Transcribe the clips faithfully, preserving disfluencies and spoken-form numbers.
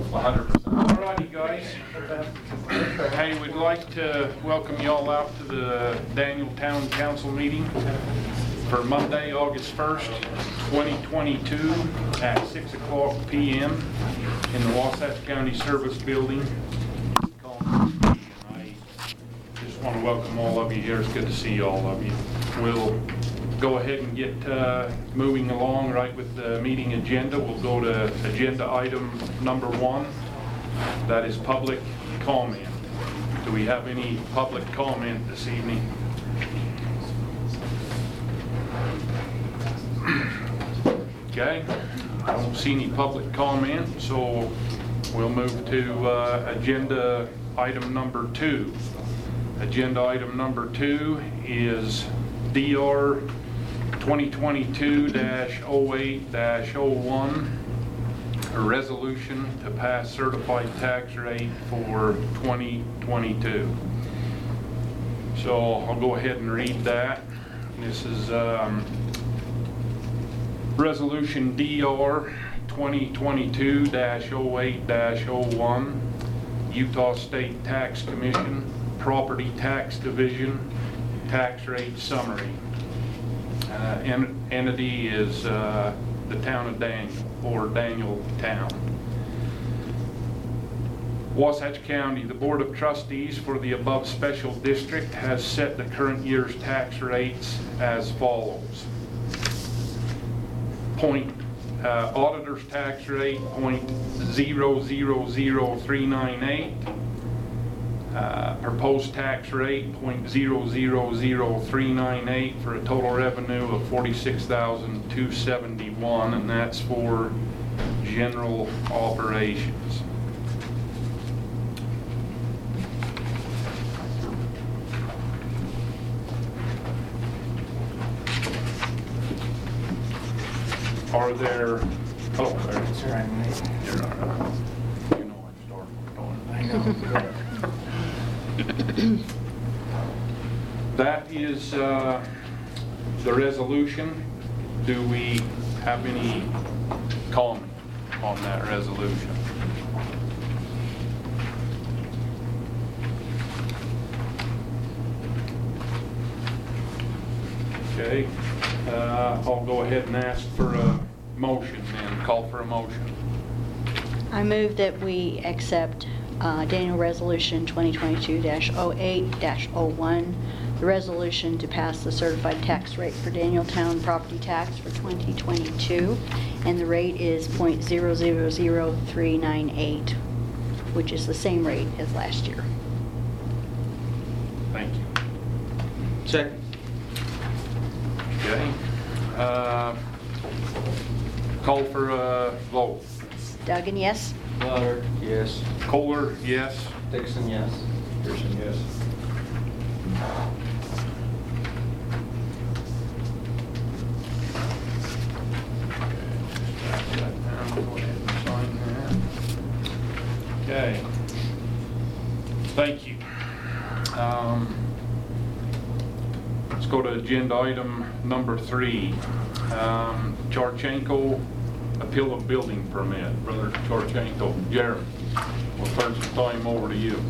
one hundred percent. Alrighty, guys. Hey, we'd like to welcome you all out to the Daniel Town Council meeting for Monday, August first, twenty twenty-two at six o'clock p m in the Wasatch County Service Building. I just want to welcome all of you here. It's good to see all of you. We'll go ahead and get uh, moving along right with the meeting agenda. We'll go to agenda item number one. That is public comment. Do we have any public comment this evening? Okay, I don't see any public comment, so we'll move to uh, agenda item number two. Agenda item number two is D R twenty twenty-two dash oh eight dash oh one, a resolution to pass certified tax rate for twenty twenty-two. So I'll go ahead and read that. This is um, Resolution D R twenty twenty-two dash oh eight dash oh one, Utah State Tax Commission, Property Tax Division, tax rate summary. Uh, en entity is uh, the town of Daniel, or Daniel Town. Wasatch County, the Board of Trustees for the above special district has set the current year's tax rates as follows. Point, uh, auditor's tax rate, point zero zero zero three nine eight. Uh, proposed tax rate, point zero zero zero three nine eight, for a total revenue of forty-six thousand two hundred seventy-one, and that's for general operations. Are there, oh, there's, You're right, mate. you're all right. You know I started going. I know. That is uh, the resolution. Do we have any comment on that resolution? Okay, uh, I'll go ahead and ask for a motion and call for a motion. I move that we accept uh, Daniel Resolution twenty twenty-two dash oh eight dash oh one, the resolution to pass the certified tax rate for Danieltown property tax for twenty twenty-two, and the rate is point zero zero zero three nine eight, which is the same rate as last year. Thank you. Second. Okay. Uh, call for a vote. Duggan, yes? Goddard, yes. Kohler, yes. Dixon, yes. Pearson, yes. Okay. Thank you. Um, let's go to agenda item number three. Um, Charchenko, appeal of building permit. Brother Charchenko, Jeremy, we'll turn some time over to you.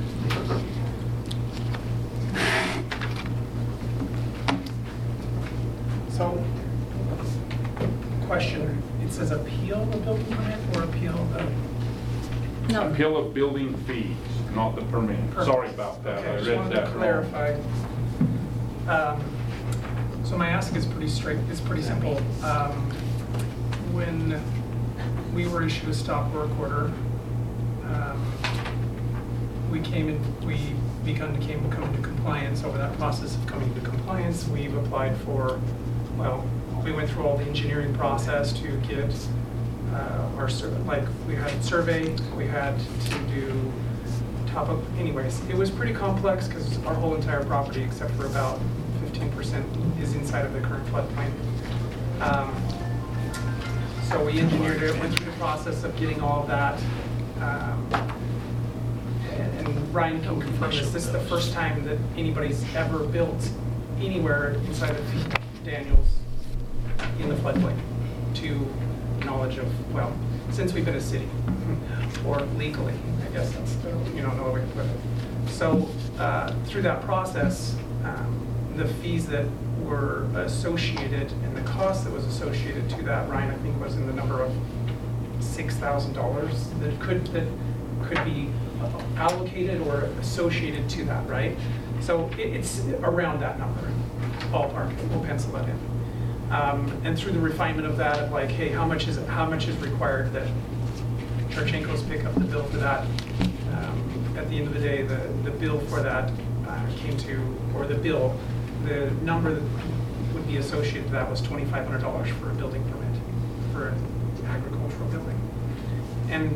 So, question, it says appeal the building permit or appeal the? No. Appeal of building fees, not the permit. Perfect. Sorry about that. Okay, I just read wanted that to wrong. clarify. Um, So my ask is pretty straight, it's pretty simple. Um, When we were issued a stop work order, um, we came in, we begun to came, come into compliance. Over that process of coming into compliance, we've applied for, well, we went through all the engineering process to get uh, our, sur- like, we had a survey, we had to do top up, anyways. It was pretty complex because our whole entire property, except for about fifteen percent, is inside of the current floodplain. Um, So we engineered it, went through the process of getting all of that. Um, and, and Ryan can confirm this, this is the first time that anybody's ever built anywhere inside of Daniels in the floodplain, to knowledge of, well, since we've been a city, or legally, I guess that's the, you know, no way to put it. So uh, through that process, um, the fees that were associated and the cost that was associated to that, Ryan, I think was in the number of six thousand dollars that could, that could be allocated or associated to that, right? So it, it's around that number, ballpark, we'll pencil that in. Um, and through the refinement of that, of like, hey, how much is how much is required that Charchenko's pick up the bill for that? Um, at the end of the day, the, the bill for that uh, came to, or the bill, the number that would be associated to that was twenty-five hundred dollars for a building permit for an agricultural building. And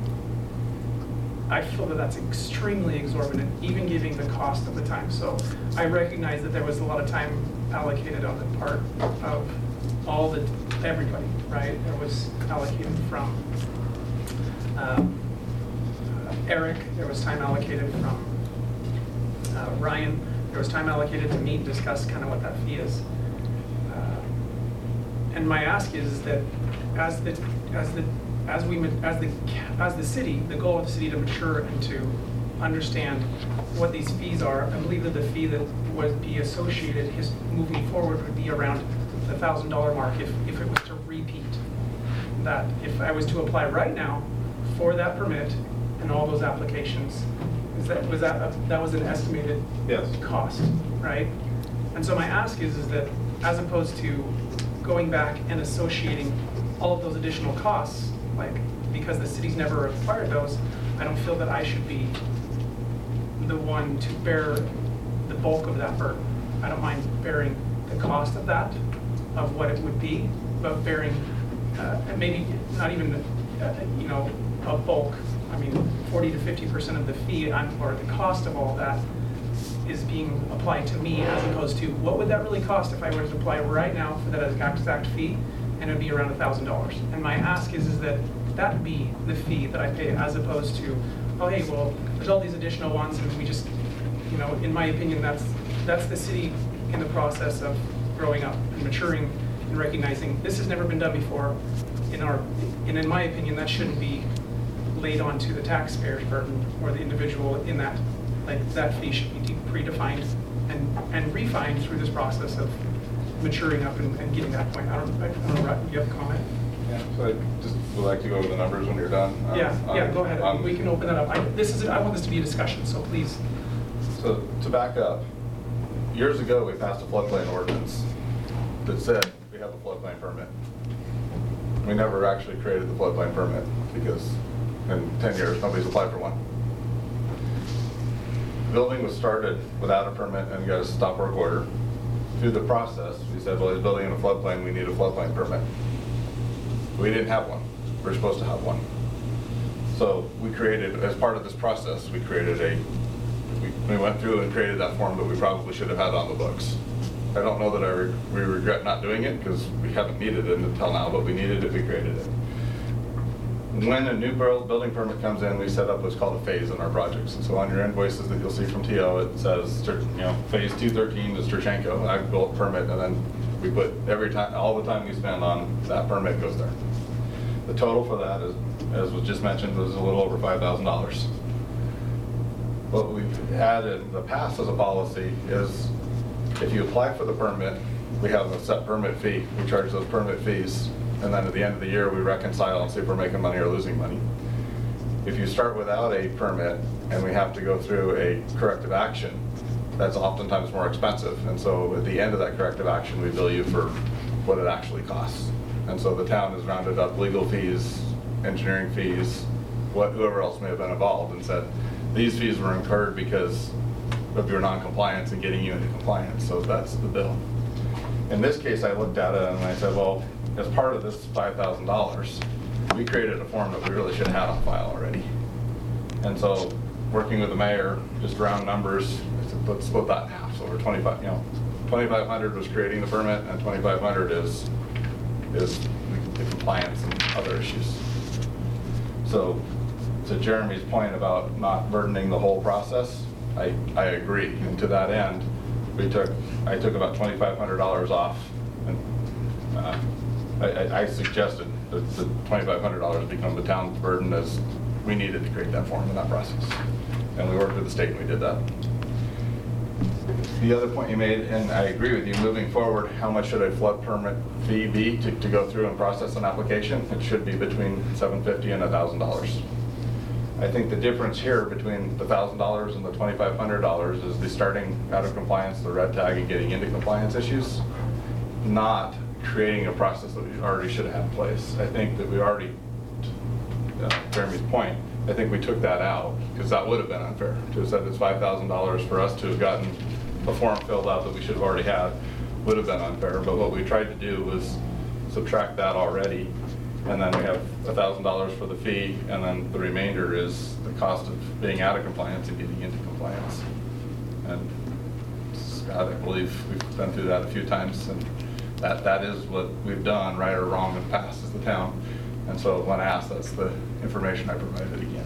I feel that that's extremely exorbitant, even giving the cost of the time. So I recognize that there was a lot of time allocated on the part of all the, everybody, right? There was allocated from um, uh, Eric, there was time allocated from uh, Ryan, there was time allocated to me to discuss kind of what that fee is. Uh, and my ask is that as the, as the, as we, as the, as the city, the goal of the city to mature and to understand what these fees are, I believe that the fee that would be associated his moving forward would be around the thousand dollar mark if, if it was to repeat. That if I was to apply right now for that permit and all those applications, is that was that a, that was an estimated Yes. cost, right? And so my ask is is that as opposed to going back and associating all of those additional costs, like because the city's never required those, I don't feel that I should be the one to bear the bulk of that burden. I don't mind bearing the cost of that, of what it would be, but bearing, uh, and maybe not even, uh, you know, a bulk. I mean, forty to fifty percent of the fee I'm, or the cost of all that is being applied to me as opposed to what would that really cost if I were to apply right now for that exact fee, and it would be around a thousand dollars. And my ask is, is that that be the fee that I pay as opposed to, oh, hey, well, there's all these additional ones and we just, you know, in my opinion, that's that's the city in the process of growing up and maturing and recognizing this has never been done before in our, and in my opinion, that shouldn't be laid onto the taxpayer's burden or the individual in that. Like that fee should be predefined and, and refined through this process of maturing up and, and getting that point. I don't, I don't know, Rod, do you have a comment? Yeah, so I just would like to go over the numbers when you're done. um, Yeah, yeah, on- go ahead. on- We can open that up. I, this is, I want this to be a discussion, so please. So to back up, years ago, we passed a floodplain ordinance that said we have a floodplain permit. We never actually created the floodplain permit because in ten years, nobody's applied for one. The building was started without a permit and got a stop work order. Through the process, we said, well, he's building in a floodplain, we need a floodplain permit. We didn't have one. We were supposed to have one. So we created, as part of this process, we created a, we, we went through and created that form that we probably should have had on the books. I don't know that I re we regret not doing it because we haven't needed it until now, but we needed it, we created it. When a new building permit comes in, we set up what's called a phase in our projects. And so on your invoices that you'll see from T O, it says, you know, phase two thirteen is Charchenko, I built permit, and then we put every time, all the time we spend on that permit goes there. The total for that is, as was just mentioned, was a little over five thousand dollars. What we've added in the past as a policy is if you apply for the permit, we have a set permit fee. We charge those permit fees, and then at the end of the year, we reconcile and see if we're making money or losing money. If you start without a permit and we have to go through a corrective action, that's oftentimes more expensive. And so at the end of that corrective action, we bill you for what it actually costs. And so the town has rounded up legal fees, engineering fees, what whoever else may have been involved, and said these fees were incurred because of your non-compliance and getting you into compliance. So that's the bill. In this case, I looked at it and I said, well, as part of this five thousand dollars, we created a form that we really should have had on file already. And so, working with the mayor, just round numbers, I said, let's split that in half. So we're twenty-five, you know, twenty-five hundred was creating the permit, and twenty-five hundred is is the compliance and other issues. So, to Jeremy's point about not burdening the whole process, I I agree. And to that end, we took I took about twenty-five hundred dollars off, and uh, I, I suggested the the twenty-five hundred dollars become the town's burden, as we needed to create that form in that process. And we worked with the state and we did that. The other point you made, and I agree with you, moving forward, how much should a flood permit fee be to, to go through and process an application? It should be between seven hundred fifty dollars and one thousand dollars. I think the difference here between the one thousand dollars and the twenty-five hundred dollars is the starting out of compliance, the red tag, and getting into compliance issues, not creating a process that we already should have had in place. I think that we already, uh, Jeremy's point, I think we took that out because that would have been unfair. To have said it's five thousand dollars for us to have gotten a form filled out that we should have already had would have been unfair. But what we tried to do was subtract that already, and then we have one thousand dollars for the fee, and then the remainder is the cost of being out of compliance and getting into compliance. And Scott, I believe we've been through that a few times, and that, that is what we've done, right or wrong, in the past as the town. And so when asked, that's the information I provided again.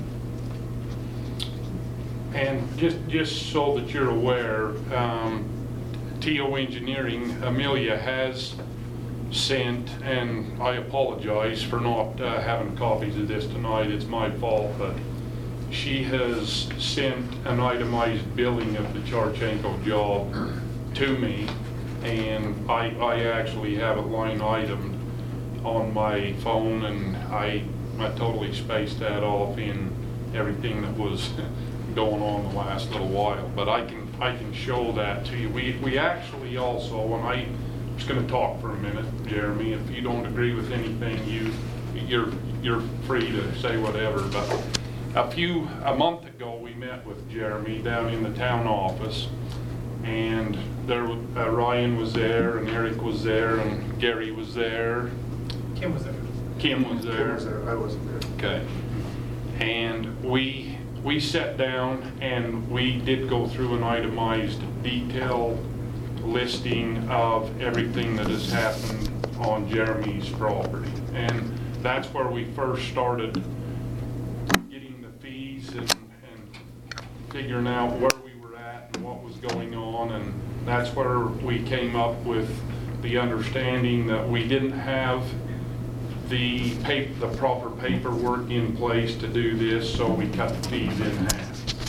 And just, just so that you're aware, um, T O Engineering, Amelia has sent, and I apologize for not uh, having copies of this tonight, it's my fault, but she has sent an itemized billing of the Charchenko job to me, and I, I actually have it line itemed on my phone, and I, I totally spaced that off in everything that was going on the last little while. But I can I can show that to you. We we actually also, and I was going to talk for a minute, Jeremy. If you don't agree with anything, you you're you're free to say whatever. But a few a month ago, we met with Jeremy down in the town office, and there uh, Ryan was there, and Eric was there, and Gary was there. Kim was there. Kim was there. Kim was there, I wasn't there. Okay. And we we sat down and we did go through an itemized detailed listing of everything that has happened on Jeremy's property. And that's where we first started getting the fees and, and figuring out where we were at and what was going on. And that's where we came up with the understanding that we didn't have the paper, the proper paperwork in place to do this, so we cut the fees in half.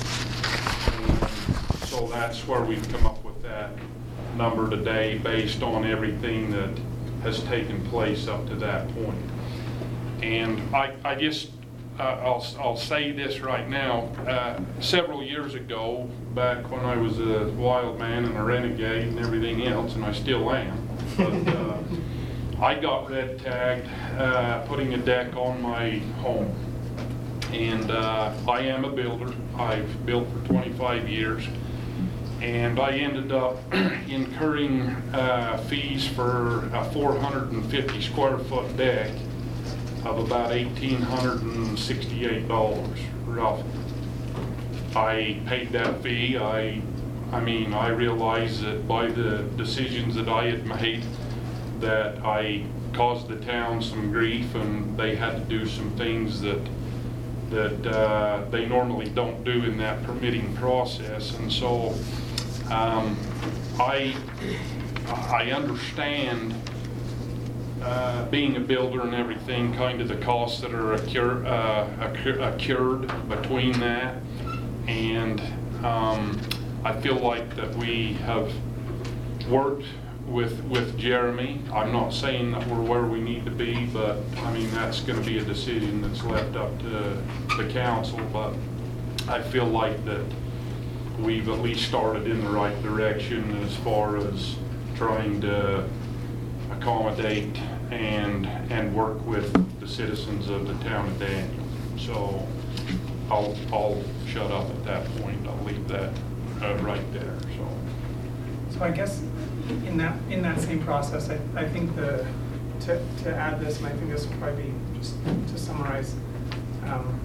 And so that's where we've come up with that number today, based on everything that has taken place up to that point. And I, I just, uh, I'll, I'll say this right now. Uh, several years ago, back when I was a wild man and a renegade and everything else, and I still am, but uh, I got red tagged uh, putting a deck on my home. And uh, I am a builder. I've built for twenty-five years. And I ended up incurring uh, fees for a four hundred fifty square foot deck of about one thousand eight hundred sixty-eight dollars roughly. I paid that fee. I, I mean, I realized that by the decisions that I had made, that I caused the town some grief, and they had to do some things that that uh, they normally don't do in that permitting process. And so um, I I understand uh, being a builder and everything, kind of the costs that are occur, uh, occur, occurred between that, and um, I feel like that we have worked with with Jeremy. I'm not saying that we're where we need to be, but I mean, that's going to be a decision that's left up to the council. But I feel like that we've at least started in the right direction as far as trying to accommodate and and work with the citizens of the town of Daniel. So I'll I'll shut up at that point. I'll leave that uh, right there. So. So I guess in that in that same process, I, I think the to, to add this, and I think this will probably be just to summarize. Um,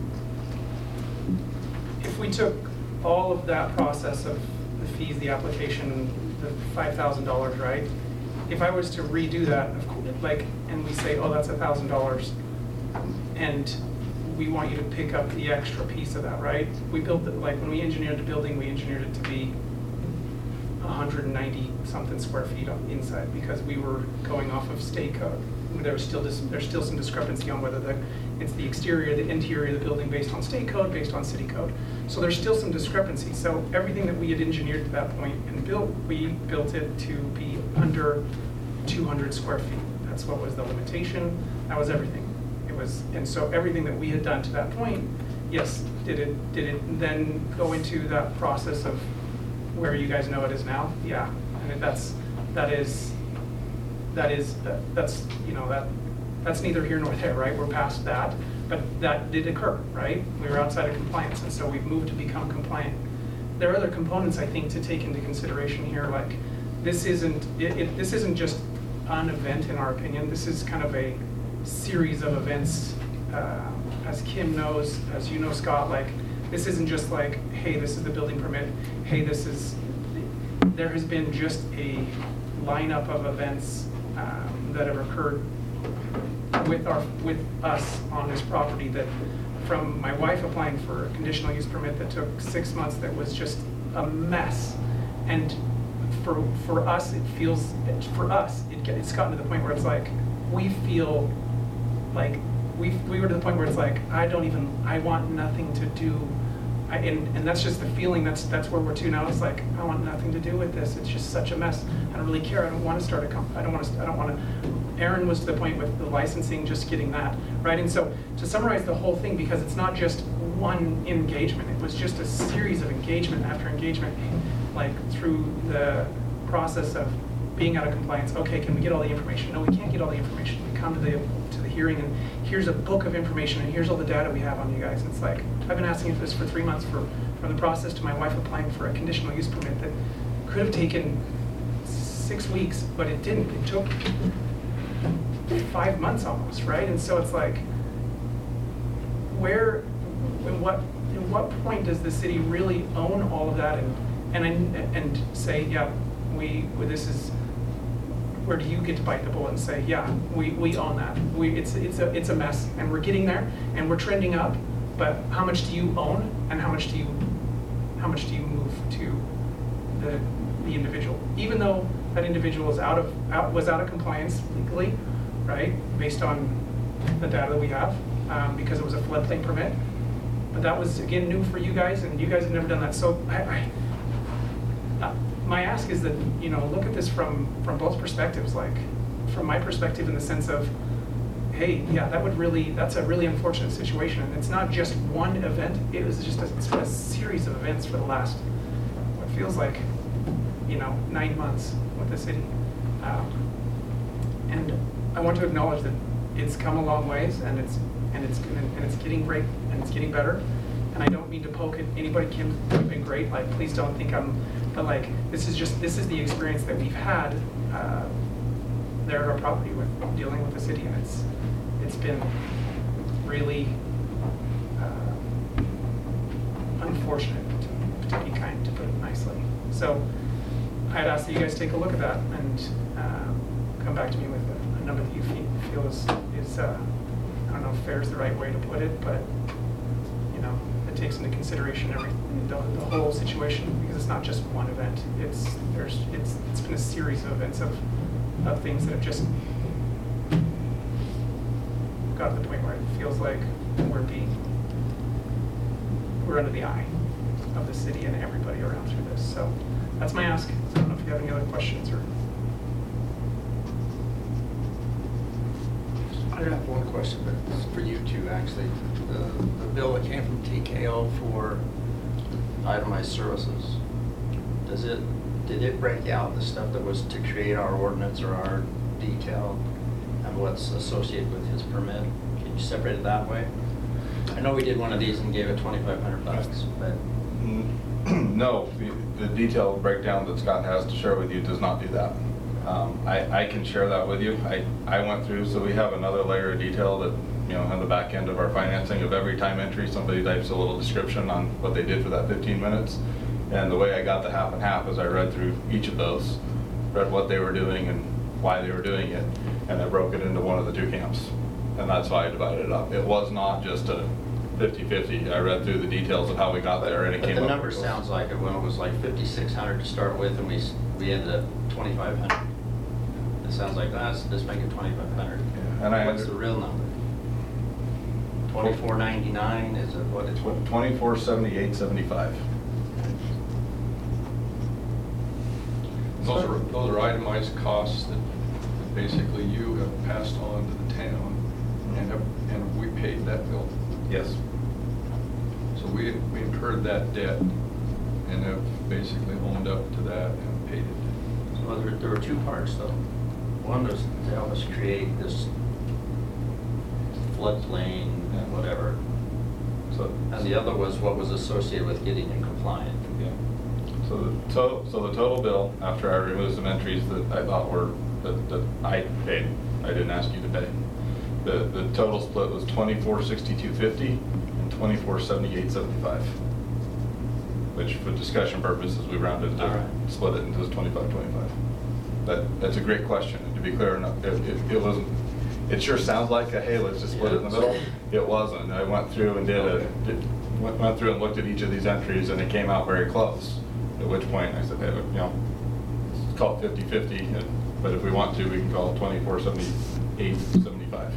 if we took all of that process of the fees, the application, the five thousand dollars, right? If I was to redo that, of course, like, and we say, oh, that's a thousand dollars, and we want you to pick up the extra piece of that, right? We built it, like when we engineered the building, we engineered it to be one hundred ninety something square feet on inside, because we were going off of state code. there was still, dis- there's still some discrepancy on whether the, it's the exterior, the interior of the building based on state code, based on city code. So there's still some discrepancy. So everything that we had engineered to that point and built, we built it to be under two hundred square feet. That's what was the limitation. That was everything. It was, and so everything that we had done to that point, yes, did it, did it then go into that process of where you guys know it is now? Yeah, and that's, that is, that is, that- that's, you know, that, that's neither here nor there, right? We're past that, but that did occur, right? We were outside of compliance, and so we've moved to become compliant. There are other components, I think, to take into consideration here, like, this isn't, it, it, this isn't just an event, in our opinion. This is kind of a series of events, uh, as Kim knows, as you know, Scott, like, this isn't just like, hey, this is the building permit, hey, this is, there has been just a lineup of events um, that have occurred with our, with us on this property, that from my wife applying for a conditional use permit that took six months, that was just a mess. And for, for us, it feels, for us, it get, it's gotten to the point where it's like, we feel like, we, we were to the point where it's like, I don't even, I want nothing to do, I, and, and that's just the feeling, that's, that's where we're to now. It's like, I want nothing to do with this. It's just such a mess. I don't really care. I don't want to start a company. I don't want to, I don't want to. Aaron was to the point with the licensing, just getting that, right? And so to summarize the whole thing, because it's not just one engagement, it was just a series of engagement after engagement, like through the process of being out of compliance. Okay, can we get all the information? No, we can't get all the information. We come to the to the hearing, and here's a book of information, and here's all the data we have on you guys. It's like, I've been asking for this for three months, for from the process to my wife applying for a conditional use permit that could have taken six weeks, but it didn't. It took five months almost, right? And so it's like, where, in what, in what point does the city really own all of that, and and and say, yeah, we, this is, where do you get to bite the bullet and say, yeah, we, we own that. We, it's, it's, a, it's a mess, and we're getting there, and we're trending up, but how much do you own, and how much do you, how much do you move to the, the individual? Even though that individual is out of, out, was out of compliance legally, right, based on the data that we have, um, because it was a floodplain permit, but that was, again, new for you guys, and you guys have never done that, so I, I Uh, my ask is that, you know, look at this from, from both perspectives, like from my perspective in the sense of, hey, yeah, that would really, that's a really unfortunate situation. And it's not just one event, it was just a, it's been a series of events for the last, what feels like, you know, nine months with the city. Um, and I want to acknowledge that it's come a long ways, and it's, and it's, and it's getting great, and it's getting better. And I don't mean to poke at anybody. Kim's been great. Like, please don't think I'm, but like, this is just, this is the experience that we've had uh, there at our property with dealing with the city, and it's, it's been really uh, unfortunate, to, to be kind, to put it nicely. So I'd ask that you guys take a look at that and uh, come back to me with a, a number that you feel, feel is, is uh, I don't know if fair is the right way to put it, but you know, it takes into consideration every the, the whole situation, because it's not just one event. It's there's it's it's been a series of events of of things that have just got to the point where it feels like we're being we're under the eye of the city and everybody around through this. So that's my ask. I don't know if you have any other questions or. I have one question, but it's for you two, actually. The, the bill that came from T K O for itemized services, does it, did it break out the stuff that was to create our ordinance or our detail and what's associated with his permit? Can you separate it that way? I know we did one of these and gave it twenty-five hundred bucks, but. No, the, the detailed breakdown that Scott has to share with you does not do that. Um, I, I can share that with you. I, I went through, so we have another layer of detail that, you know, on the back end of our financing of every time entry, somebody types a little description on what they did for that fifteen minutes. And the way I got the half and half is I read through each of those, read what they were doing and why they were doing it, and I broke it into one of the two camps. And that's how I divided it up. It was not just a fifty fifty. I read through the details of how we got there, and it but came the up. number with those. sounds like it when it was like fifty-six hundred to start with, and we we ended up twenty-five hundred. It sounds like that's let's make it twenty-five hundred. Yeah. and I. What's the real number? Twenty-four ninety-nine, is it what it's? Twenty-four seventy-eight seventy-five. Those are, those are itemized costs that that basically you have passed on to the town, and have, and we paid that bill. Yes. So we, we incurred that debt and have basically owned up to that and paid it. Well, there, there were two parts though. One was to help us create this floodplain, whatever. So, And the other was what was associated with getting it compliant. yeah. So the total, so the total bill, after I removed some entries that I thought were, that, that I paid, I didn't ask you to pay. The, the total split was twenty-four sixty-two fifty and twenty-four seventy-eight seventy-five. Which for discussion purposes, we rounded All to right. split it into twenty-five twenty-five. That, that's a great question. And to be clear enough, it, it, it wasn't, it sure sounds like a, hey, let's just split it in the middle. It wasn't. I went through and did a, Okay. did, went, went through and looked at each of these entries and it came out very close. At which point I said, hey, you know, let's call it fifty fifty, and, but if we want to, we can call it twenty-four seventy-eight seventy-five.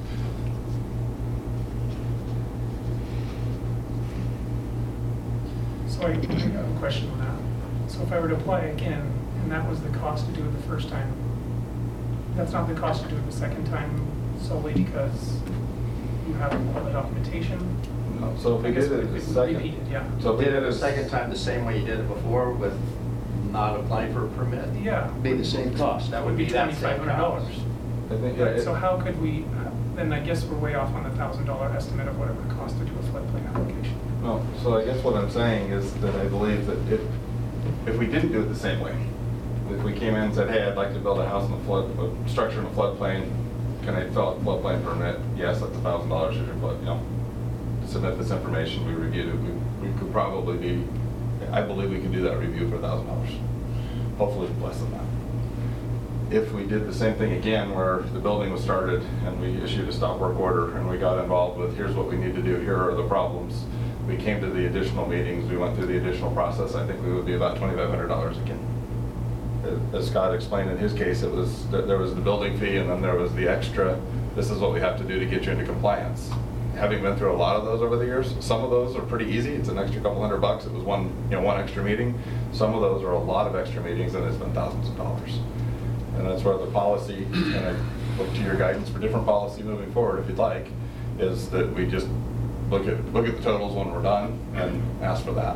So I I have a question on that. So if I were to apply again, and that was the cost to do it the first time, that's not the cost to do it the second time solely because you have all the documentation? No, so if I we guess did it we- the we second. repeat it, yeah. So if we Did it did the second time the same way you did it before with not applying for a permit? Yeah. Be the same cost, that would be that twenty-five same hundred dollars. cost. I think, yeah, it- So how could we, then I guess we're way off on the thousand dollar estimate of whatever it costs to do a floodplain application. No, so I guess what I'm saying is that I believe that if, if we didn't do it the same way, if we came in and said, hey, I'd like to build a house in a flood, a structure in a floodplain, can I fill out a floodplain permit? Yes, that's a thousand dollars if you're flood, you know, submit this information, we reviewed it, we, we could probably be, I believe we can do that review for a thousand dollars. Hopefully less than that. If we did the same thing again where the building was started and we issued a stop work order and we got involved with, here's what we need to do, here are the problems. We came to the additional meetings, we went through the additional process, I think we would be about twenty-five hundred dollars again. As Scott explained in his case, it was, there was the building fee and then there was the extra, this is what we have to do to get you into compliance. Having been through a lot of those over the years, some of those are pretty easy, it's an extra couple hundred bucks, it was one, you know, one extra meeting. Some of those are a lot of extra meetings and it's been thousands of dollars. And that's where the policy, and I look to your guidance for different policy moving forward if you'd like, is that we just look at, look at the totals when we're done and ask for that.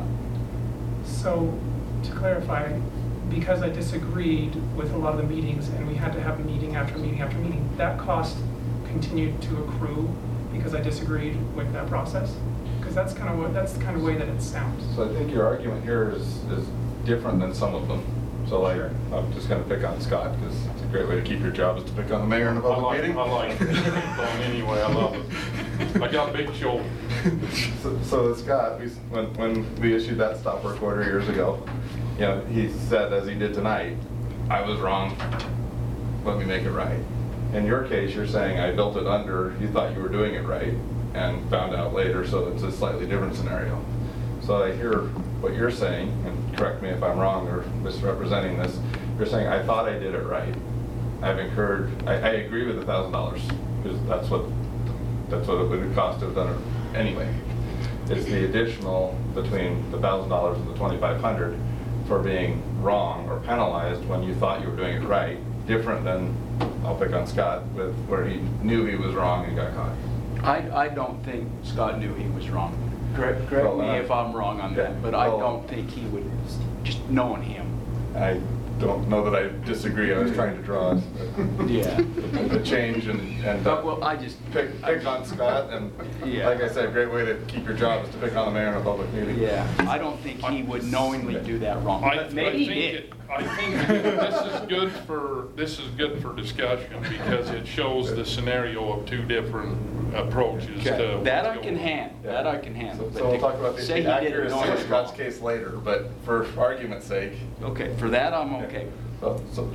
So, to clarify, because I disagreed with a lot of the meetings and we had to have meeting after meeting after meeting, that cost continued to accrue because I disagreed with that process? Because that's kind of what, that's the kind of way that it sounds. So I think your argument here is, is different than some of them. So like, Sure. I'm just gonna pick on Scott, because it's a great way to keep your job is to pick on the mayor in a I public like, meeting. I like it. Anyway, I love it. I got big shoulders. So, so Scott, we, when, when we issued that stop work order years ago, you know, he said, as he did tonight, I was wrong, let me make it right. In your case, you're saying I built it under, you thought you were doing it right, and found out later, so it's a slightly different scenario. So I hear what you're saying, and correct me if I'm wrong or misrepresenting this, you're saying, I thought I did it right. I've incurred, I, I agree with a thousand dollars, because that's what, that's what it would cost to have done it anyway. It's the additional between the thousand dollars and the twenty-five hundred for being wrong or penalized when you thought you were doing it right, different than, I'll pick on Scott, with where he knew he was wrong and got caught. I, I don't think Scott knew he was wrong. Correct, correct Well, me uh, if I'm wrong on yeah, that, but I well- don't think he would, just knowing him. I don't know that I disagree, I was trying to draw a, Yeah. a change and, and But, well, I just, pick, pick on Scott, and Yeah. like I said, a great way to keep your job is to pick on the mayor in a public meeting. yeah, I don't think he would knowingly do that wrong. I, I But maybe he think did. it- I think this is good for, this is good for discussion because it shows the scenario of two different approaches to. Okay, That I what's can going on. handle, that I can handle. So But so we'll to talk about say he the did it accuracy of knowingly Scott's wrong. case later, but for argument's sake. Okay, for that, I'm okay. So- so-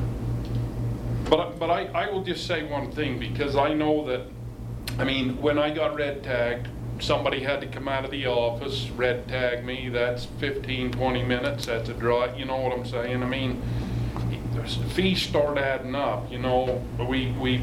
But, but I, I will just say one thing, because I know that, I mean, when I got red tagged, somebody had to come out of the office, red tag me, that's fifteen, twenty minutes, that's a draw, you know what I'm saying? I mean, fees start adding up, you know, we, we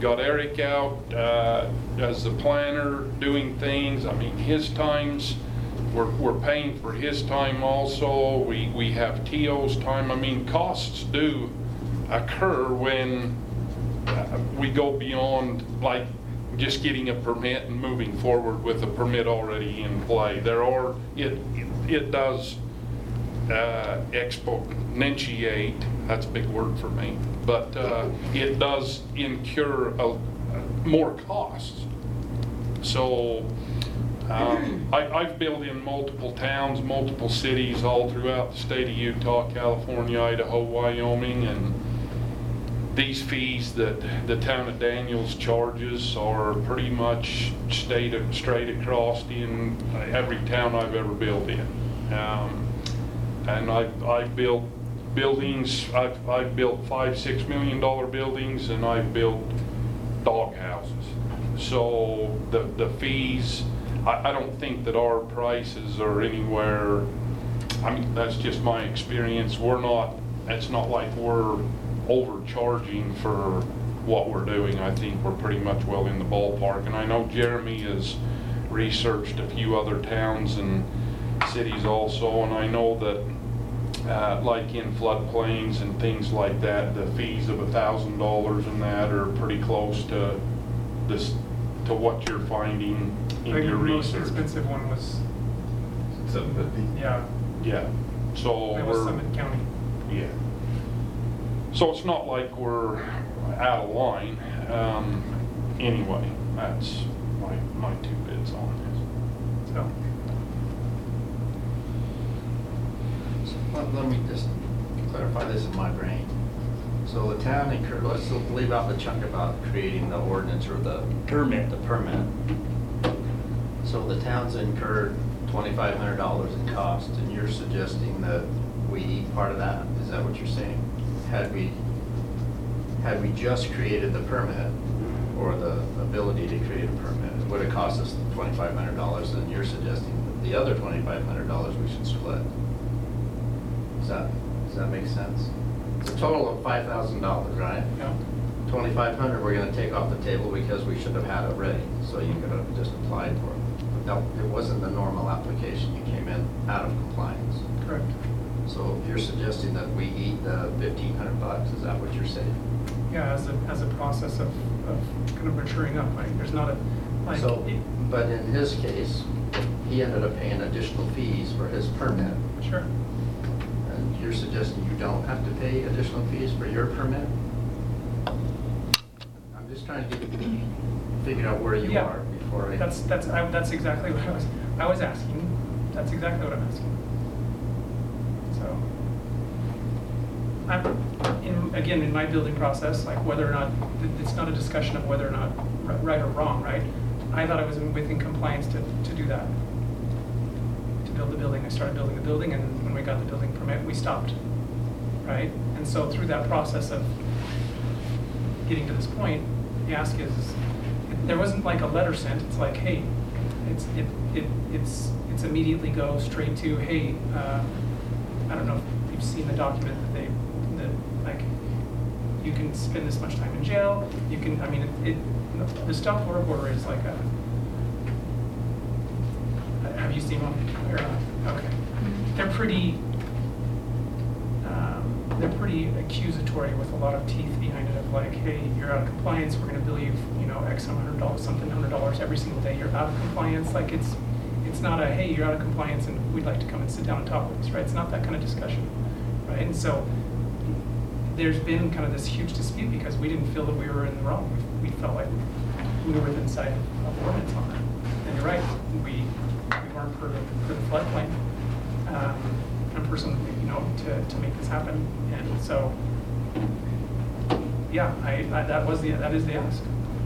got Eric out uh, as the planner doing things. I mean, his times, we're, we're paying for his time also. We, we have T O's time. I mean, costs do occur when uh, we go beyond like just getting a permit and moving forward with a permit already in play. There are, it, it does uh, exponentiate, that's a big word for me, but uh, it does incur a, a more costs. So um, I, I've built in multiple towns, multiple cities all throughout the state of Utah, California, Idaho, Wyoming, and these fees that the town of Daniels charges are pretty much straight, straight across in every town I've ever built in. Um, and I've, I've built buildings, I've, I've built five, six million dollar buildings, and I've built dog houses. So the, the fees, I, I don't think that our prices are anywhere, I mean, that's just my experience. We're not, it's not like we're overcharging for what we're doing. I think we're pretty much well in the ballpark. And I know Jeremy has researched a few other towns and cities also, and I know that uh, like in floodplains and things like that, the fees of a thousand dollars and that are pretty close to this, to what you're finding in I think your the most research. expensive one was, seven fifty? yeah, Yeah, so that was we're, Summit County. yeah. So it's not like we're out of line. Um, anyway, that's my, my two bits on So, So Let let me just clarify this in my brain. So the town incurred, let's leave out the chunk about creating the ordinance or the permit, the permit. So the town's incurred twenty-five hundred dollars in cost, and you're suggesting that we eat part of that? Is that what you're saying? Had we, had we just created the permit, or the ability to create a permit, it would have cost us twenty-five hundred dollars, and you're suggesting that the other twenty-five hundred dollars we should split. Does that, does that make sense? It's a total of five thousand dollars, right? yeah. twenty-five hundred we're gonna take off the table because we should have had it ready, so you could have just applied for it. No, it wasn't the normal application, you came in out of compliance. Correct. So you're suggesting that we eat the fifteen hundred bucks, is that what you're saying? Yeah, as a, as a process of, of kind of maturing up, like, there's not a, like, So, it- but in his case, he ended up paying additional fees for his permit, sure. and you're suggesting you don't have to pay additional fees for your permit? I'm just trying to get, figure out where you Yeah. are before I. That's, that's, I, that's exactly what I was, I was asking. That's exactly what I'm asking. So, I'm, in, again, in my building process, like whether or not, it's not a discussion of whether or not ri- right or wrong, right? I thought I was within compliance to, to do that. To build the building, I started building the building, and when we got the building permit, we stopped, right? And so through that process of getting to this point, the ask is, there wasn't like a letter sent, it's like, hey, it's, it, it, it's, it's immediately go straight to, hey, uh, I don't know if you've seen the document that they, that, like, you can spend this much time in jail, you can, I mean, it, it the stop work order is like a, have you seen one? Or, uh, okay. They're pretty, um, they're pretty accusatory with a lot of teeth behind it of like, hey, you're out of compliance, we're gonna bill you, you know, X hundred dollars, something hundred dollars every single day you're out of compliance. Like it's, it's not a, hey, you're out of compliance and we'd like to come and sit down and talk with us, right? It's not that kind of discussion, right? And so there's been kind of this huge dispute because we didn't feel that we were in the wrong. We, we felt like we were inside of ordinance on that. And you're right, we, we weren't for the, for the floodplain. Um, and for some, you know, to, to make this happen. And so, yeah, I, I, that was the, that is the ask.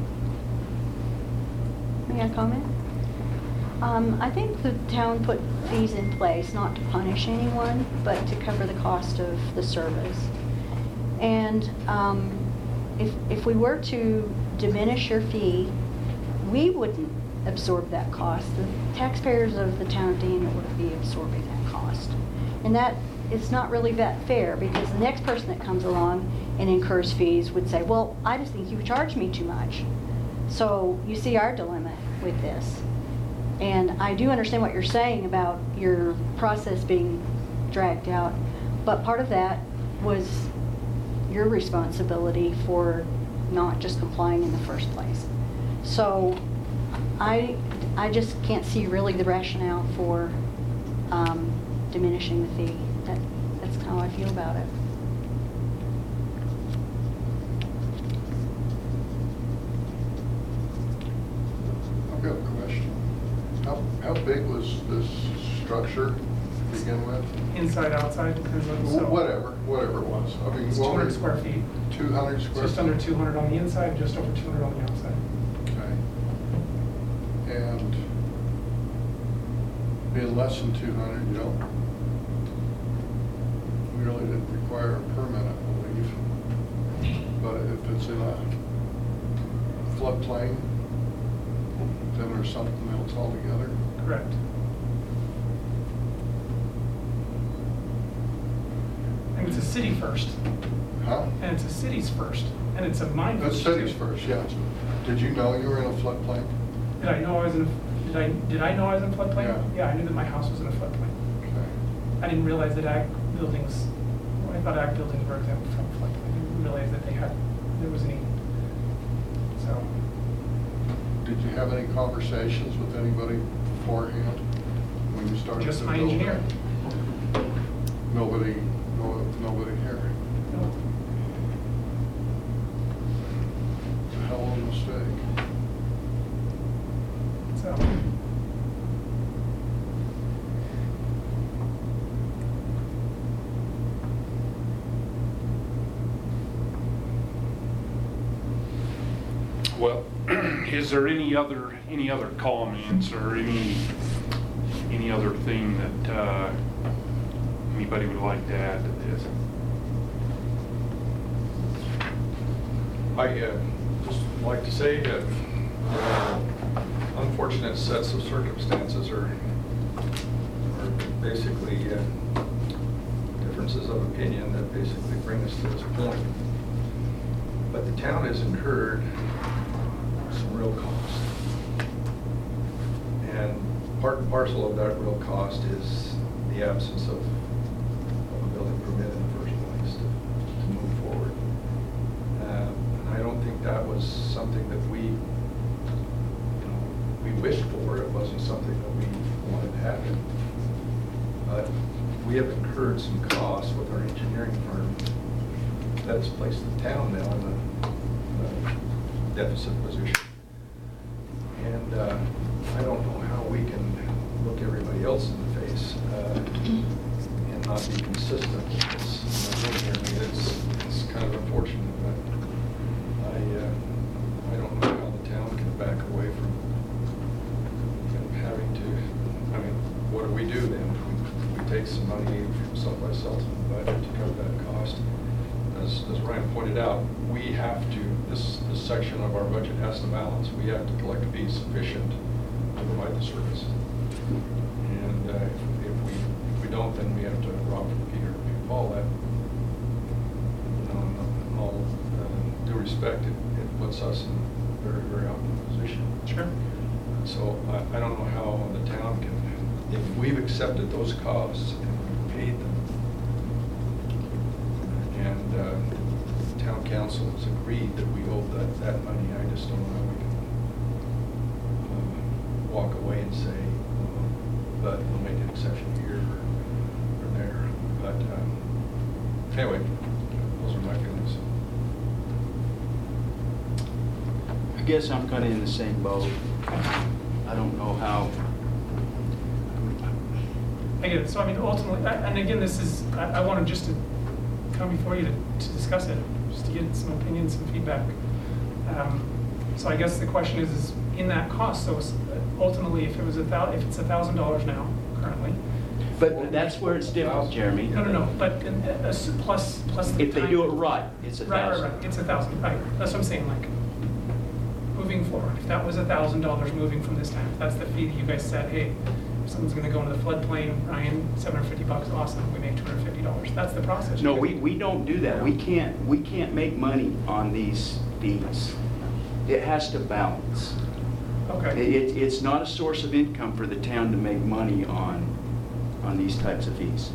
May I comment? Um, I think the town put fees in place not to punish anyone, but to cover the cost of the service. And um, if, if we were to diminish your fee, we wouldn't absorb that cost. The taxpayers of the town of Daniel would be absorbing that cost. And that it's not really that fair, because the next person that comes along and incurs fees would say, well, I just think you charged me too much. So you see our dilemma with this. And I do understand what you're saying about your process being dragged out, but part of that was your responsibility for not just complying in the first place. So I, I just can't see really the rationale for um, diminishing the fee. That, that's how I feel about it. I've got a question. How, how big was this structure to begin with? Inside, outside, depends on, so. Wh- Whatever, whatever it was. I mean, It's two what hundred was- square feet. two hundred square? Just under two hundred on the inside, just over two hundred on the outside. Okay. And being less than two hundred, you don't, we really didn't require a permit, I believe. But if it's in a floodplain, then there's something else altogether. Correct. And it's a city first, Huh? and it's a city's first, and it's a mine. That's first, cities too. first, yeah. Did you know you were in a floodplain? Did I know I was in, a- did I, did I know I was in a floodplain? Yeah. Yeah, I knew that my house was in a floodplain. Okay. I didn't realize that ag buildings, well, I thought ag buildings were exempt from floodplain. I didn't realize that they had, there was any, so. Did you have any conversations with anybody beforehand when you started? Just to my build engineer. that? Nobody, no, nobody here. No. It's a hell of a mistake. So, Well, is there any other, any other comments or any, any other thing that uh, anybody would like to add to this? I uh, just like to say that uh, unfortunate sets of circumstances are, are basically uh, differences of opinion that basically bring us to this point. But the town has incurred some real cost. And part and parcel of that real cost is the absence of, of a building permit in the first place to, to move forward. Uh, and I don't think that was something that we, you know, we wished for. It wasn't something that we wanted to happen. But we have incurred some costs with our engineering firm that's placed the town now in a, a deficit position. And uh, I don't know how we can look everybody else in the face uh, and not be consistent with this. And I don't hear me. It's, it's kind of unfortunate, but I, uh, I don't know how the town can back away from, from having to, I mean, what do we do then? We, we take some money from someplace else in the budget to cover that cost. As, as Ryan pointed out, we have to, this, this section of our budget has to balance. We have to collect fees sufficient to provide the service. And uh, if, if we if we don't, then we have to rob from Peter to pay Paul. That, you know, in all uh, due respect, it, it puts us in a very, very awkward position. sure. So I, I don't know how the town can, if we've accepted those costs and we've paid them, and uh, town council has agreed that we owe that, that money, I just don't know how we can uh, walk away and say, uh, but we'll make an exception here or, or there. But um, anyway, those are my feelings. I guess I'm kind of in the same boat. I don't know how. I get it. So I mean, ultimately, I- and again, this is, I, I wanted just to come before you to, to discuss it, just to get some opinions, some feedback. Um, So I guess the question is, is in that cost, so it's- ultimately, if it was a thou, if it's a thousand dollars now, currently. But that's where it's different, Jeremy. No, no, no, but in- uh, s- plus, plus the If they do it time- right, it's a Right, right, thousand. right, it's a thousand, right, that's what I'm saying, like, moving forward, if that was a thousand dollars moving from this time, if that's the fee that you guys said, hey, if someone's gonna go into the floodplain, Ryan, seven hundred fifty bucks, awesome, we make two hundred fifty dollars. That's the process. No, we, we don't do that. We can't, we can't make money on these fees. It has to balance. Okay, It, it's not a source of income for the town to make money on, on these types of fees.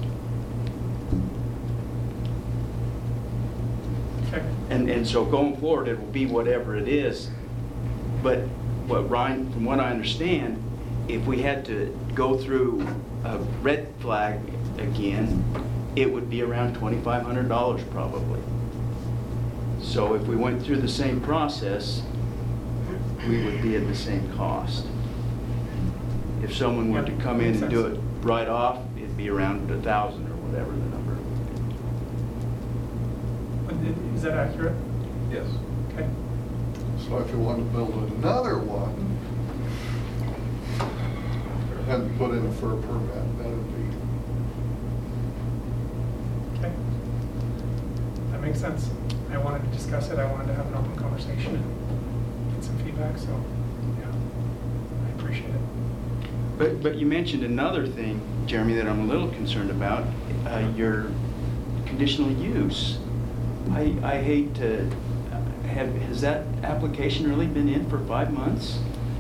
okay, And, and so going forward, it will be whatever it is. But what Ryan, from what I understand, if we had to go through a red flag again, it would be around twenty-five hundred dollars probably. So if we went through the same process, we would be at the same cost. If someone were to come in and do it right off, it'd be around a thousand or whatever the number would be. But i- is that accurate? Yes. Okay, So if you want to build another one and put in for a permit, that would be, okay. That makes sense. I wanted to discuss it, I wanted to have an open conversation and get some feedback, so, yeah, I appreciate it. But, but you mentioned another thing, Jeremy, that I'm a little concerned about, uh, your conditional use. I, I hate to, have, has that application really been in for five months?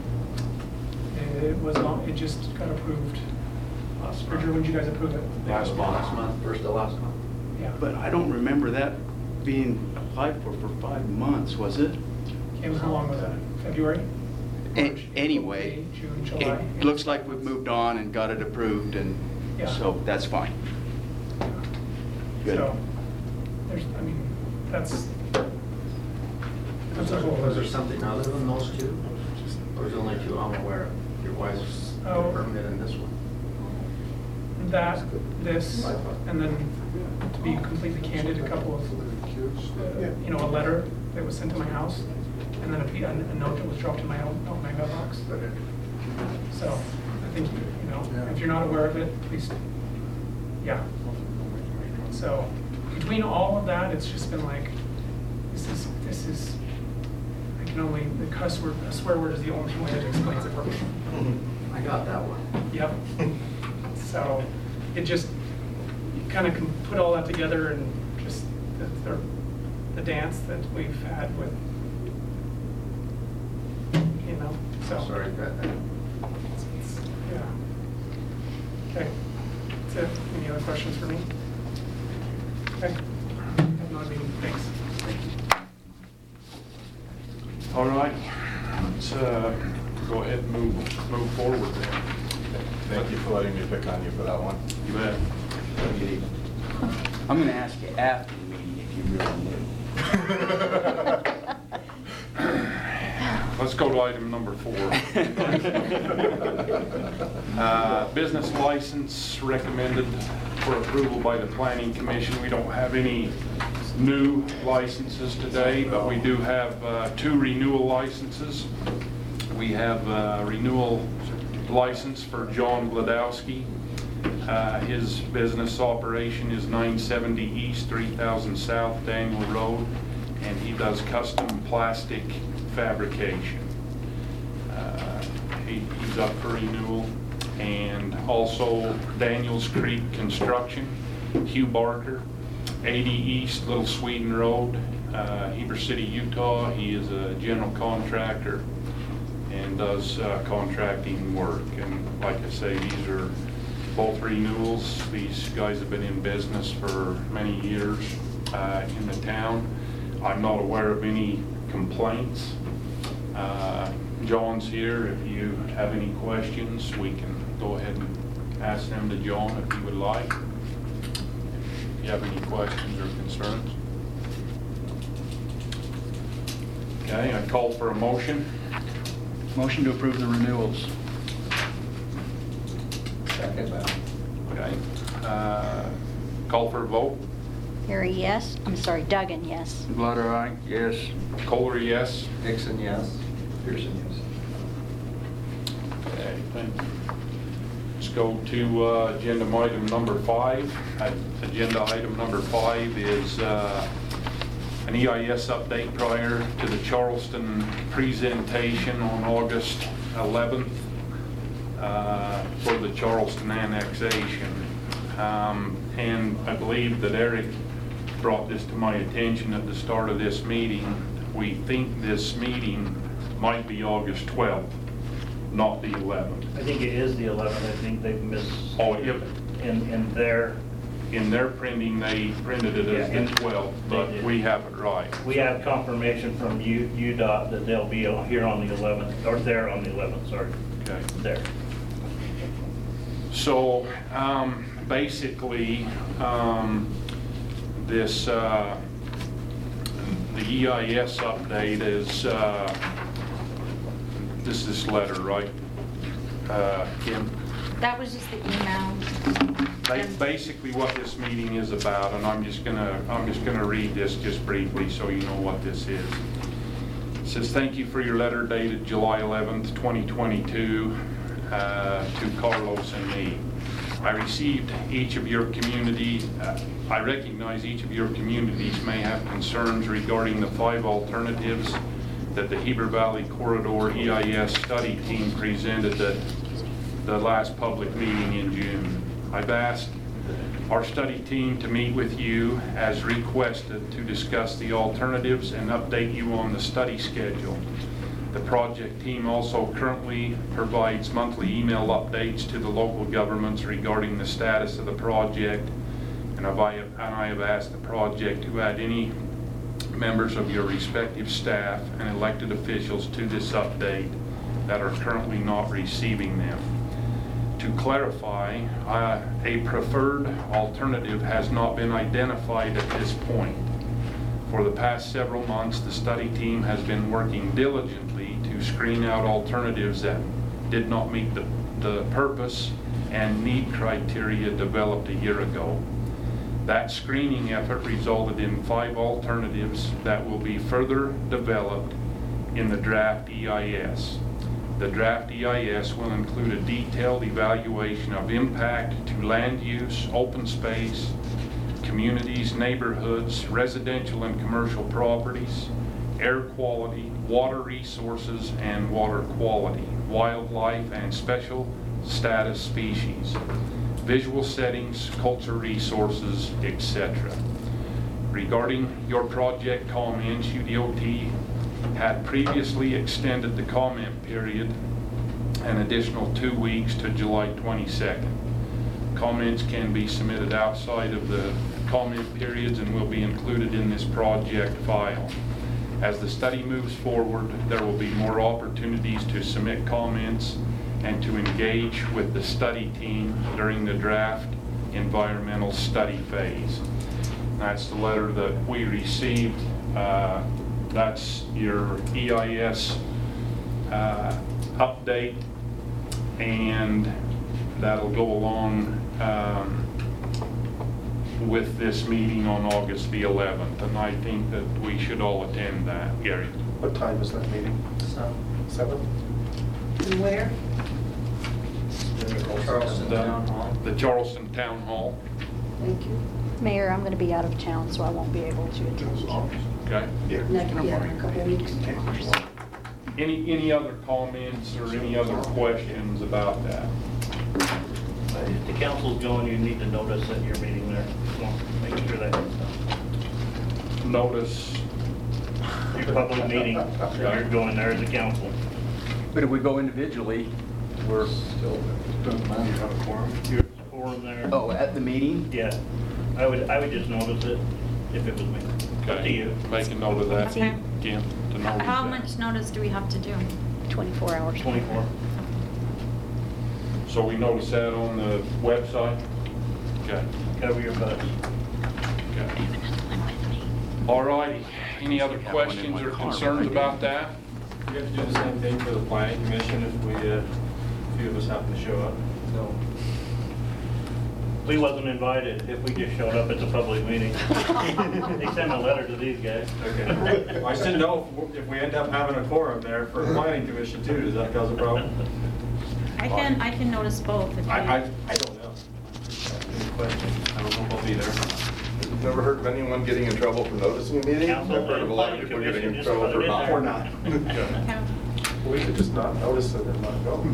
It was on, it just got approved. Last Bridger, month. when did you guys approve it? Last month. Last month, first of last month. Yeah. But I don't remember that being applied for for five months, was it? Came, how long was that? February? A- March, Anyway, April, May, June, July? it looks like we've moved on and got it approved, and Yeah. so that's fine. Good. So, there's, I mean, that's, that's a whole. Was there something other than those two? Or is there only two I'm aware of? Your wife's Oh. permit and this one? That, this, and then to be completely candid, a couple of, uh, you know, a letter that was sent to my house, and then a, P- a a note that was dropped in my own, oh, my mailbox. So, I think, you know, if you're not aware of it, please, yeah. So, between all of that, it's just been like, this is, this is, I can only, the cuss word, a swear word is the only way that explains it for me. I got that one. Yep. So it just, you kind of can put all that together and just the, the, the dance that we've had with, you know, so. Sorry, that, that- It's- it's- Yeah. Okay. That's it. Any other questions for me? Okay. Have not meeting. Thanks. Thank you. All right, let's uh, go ahead and move, move forward then. Thank you for letting me pick on you for that one. You bet. I'm going to ask you after the meeting if you really knew. Let's go to item number four. Uh, Business license recommended for approval by the Planning Commission. We don't have any new licenses today, but we do have uh, two renewal licenses. We have a renewal license for John Bladowski. Uh, His business operation is nine seventy East, three thousand South Daniel Road, and he does custom plastic fabrication. Uh, he- He's up for renewal. And also Daniels Creek Construction, Hugh Barker, eighty East Little Sweden Road, uh, Heber City, Utah. He is a general contractor and does uh, contracting work. And like I say, these are both renewals. These guys have been in business for many years uh, in the town. I'm not aware of any complaints. Uh, John's here. If you have any questions, we can go ahead and ask them to John if you would like. If you have any questions or concerns. Okay, I call for a motion. Motion to approve the renewals. Second that. Okay. Uh, Call for a vote. Harry, yes. I'm sorry, Duggan, yes. Blotter, aye? Yes. Kohler, yes. Nixon, yes. Pearson, yes. Okay, thank you. Let's go to uh, agenda item number five. Uh, Agenda item number five is uh, an E I S update prior to the Charleston presentation on August eleventh. Uh, uh, for the Charleston annexation. Um, And I believe that Eric brought this to my attention at the start of this meeting. We think this meeting might be August twelfth, not the eleventh. I think it is the eleventh, I think they've missed. Oh, yep. In, in their, In their printing, they printed it as Yeah, the twelfth, they but did. we have it right. we have confirmation from U, UDOT that they'll be here on the eleventh, or there on the eleventh, sorry, Okay. there. So, um, basically, um, this, uh, the E I S update is, uh, this is this letter, right? Uh, Kim? That was just the email. Ba- Basically what this meeting is about, and I'm just gonna, I'm just gonna read this just briefly so you know what this is. It says, "Thank you for your letter dated July eleventh, twenty twenty-two, uh, to Carlos and me. I received each of your community, uh, I recognize each of your communities may have concerns regarding the five alternatives that the Heber Valley Corridor E I S study team presented at the last public meeting in June. I've asked our study team to meet with you as requested to discuss the alternatives and update you on the study schedule. The project team also currently provides monthly email updates to the local governments regarding the status of the project, and I've- and I have asked the project to add any members of your respective staff and elected officials to this update that are currently not receiving them. To clarify, uh, a preferred alternative has not been identified at this point. For the past several months, the study team has been working diligently to screen out alternatives that did not meet the, the purpose and need criteria developed a year ago. That screening effort resulted in five alternatives that will be further developed in the draft E I S. The draft E I S will include a detailed evaluation of impact to land use, open space, communities, neighborhoods, residential and commercial properties, air quality, water resources and water quality, wildlife and special status species, visual settings, culture resources, et cetera. Regarding your project comments, U D O T had previously extended the comment period an additional two weeks to July twenty-second. Comments can be submitted outside of the comment periods and will be included in this project file. As the study moves forward, there will be more opportunities to submit comments and to engage with the study team during the draft environmental study phase. That's the letter that we received. Uh, that's your E I S uh, update, and that'll go along um, with this meeting on August the eleventh, and I think that we should all attend that. Gary? What time is that meeting? Seven? And where? Charleston Town Hall. The Charleston Town Hall. Thank you. Mayor, I'm going to be out of town, so I won't be able to attend. Okay. Next, yeah, in a couple of weeks. Any, any other comments or any other questions about that? If the council's going, you need to notice that you're meeting there, so make sure that gets done. Notice, Your public meeting, that you're going there as a council. But if we go individually, we're still, doesn't matter, you have a quorum. Your forum there. Oh, at the meeting? Yeah, I would, I would just notice it if it was me. Up to okay, you. make a note of that, Okay. Kim, to notice How that. much notice do we have to do? twenty-four hours. twenty-four. So we notice that on the website? Okay, Cover your butts. okay. All righty, any other Got one in questions my or car, concerns right? about that? We have to do the same thing for the planning commission if we, uh, a few of us happen to show up. No. We wasn't invited if we just showed up at the public meeting. They sent a letter to these guys. Okay. Well, I just didn't know if if we end up having a quorum there for the planning commission too, does that cause a problem? I can, I can notice both if you. I, I, I don't know. Good question. I don't know if I'll be there. Never heard of anyone getting in trouble for noticing a meeting? I've Council heard of a lot of and people planning getting in commission trouble just for put it in not. there. Or not. Okay. We could just not notice it and not go.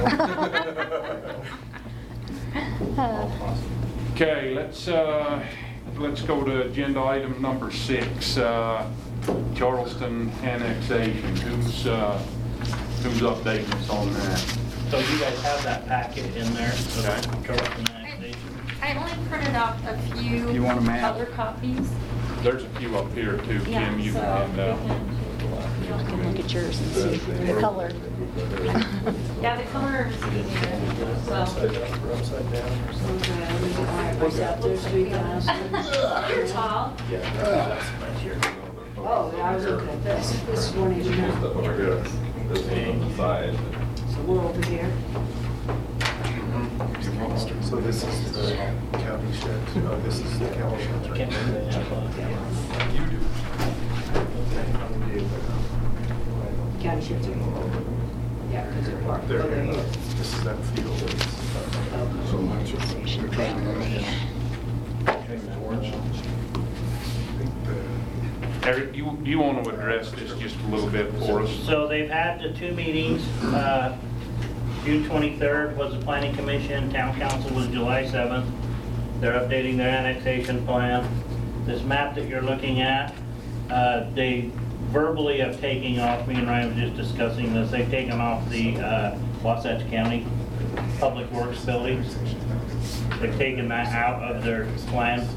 Okay, let's, uh, let's go to agenda item number six, uh, Charleston annexation. Who's, uh, who's updating us on that? So you guys have that packet in there, so Okay. Charleston annexation. I only printed off a few You want a map? other copies. There's a few up here too, Yeah, Kim, you so can hand out. we can- You can look at yours and see the color. Yeah, the colors. Well, Upside down or something. you're tall. Oh, yeah, I was looking at this, this one is Stuff not, over here. This is on the side. so we're over here. So this is the county shed, oh, this is the county shed. Can't remember the name. You do. County sheds are yeah, because they're parked There, over here. this is that field. So much of the county. Eric, you, you want to address this just a little bit for us? So they've had the two meetings. Uh, June twenty-third was the planning commission, town council was July seventh. They're updating their annexation plan. This map that you're looking at, uh, they verbally have taken off, me and Ryan were just discussing this, they've taken off the uh, Wasatch County Public Works buildings. They've taken that out of their plan.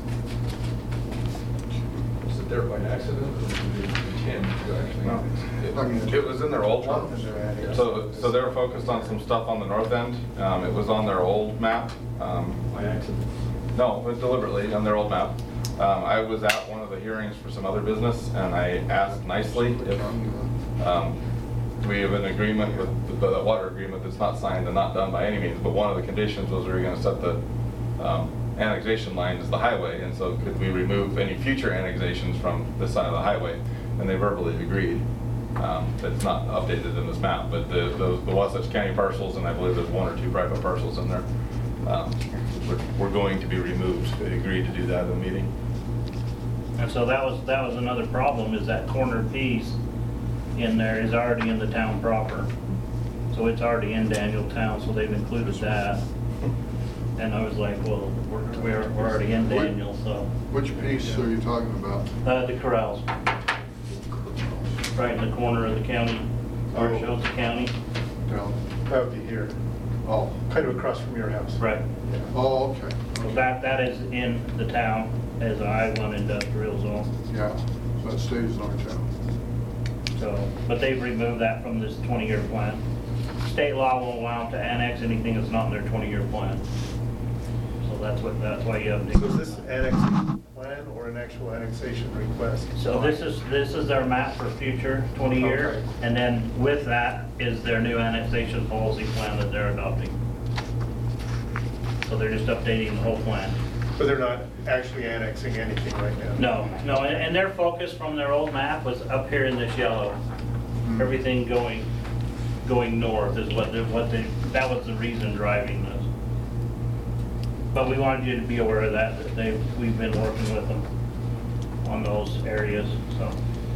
Was it there by accident or did they intend to actually? It it was in their old one. So, so they were focused on some stuff on the north end. Um, It was on their old map. Um, By accident. No, it was deliberately on their old map. Um, I was at one of the hearings for some other business, and I asked nicely if um, we have an agreement with the, the water agreement that's not signed and not done by any means, but one of the conditions was we were going to set the um, annexation line as the highway, and so could we remove any future annexations from this side of the highway? And they verbally agreed. Um, It's not updated in this map, but the, the the Wasatch County parcels, and I believe there's one or two private parcels in there, um, were, were going to be removed. They agreed to do that in the meeting. And so that was, that was another problem, is that corner piece in there is already in the town proper. So it's already in Danieltown, so they've included that. And I was like, well, we're, we're we're already in Daniel, so. Which piece are you talking about? Uh, the corrals, right in the corner of the county, or Oh. shows the county. Down. That would be here, Oh, kind of across from your house. Right. oh, okay. So that, that is in the town as an I one industrial zone. Yeah, so that stays in our town. So, but they've removed that from this twenty-year plan. State law won't allow them to annex anything that's not in their twenty-year plan. So that's what, that's why you have to. So is this annexation plan or an actual annexation request? So this is, this is their map for future twenty year, Okay. and then with that is their new annexation policy plan that they're adopting. So they're just updating the whole plan. But they're not actually annexing anything right now? No, no, and, and their focus from their old map was up here in this yellow. Everything going, going north is what they, what they, that was the reason driving this. But we wanted you to be aware of that, that they, we've been working with them on those areas, so.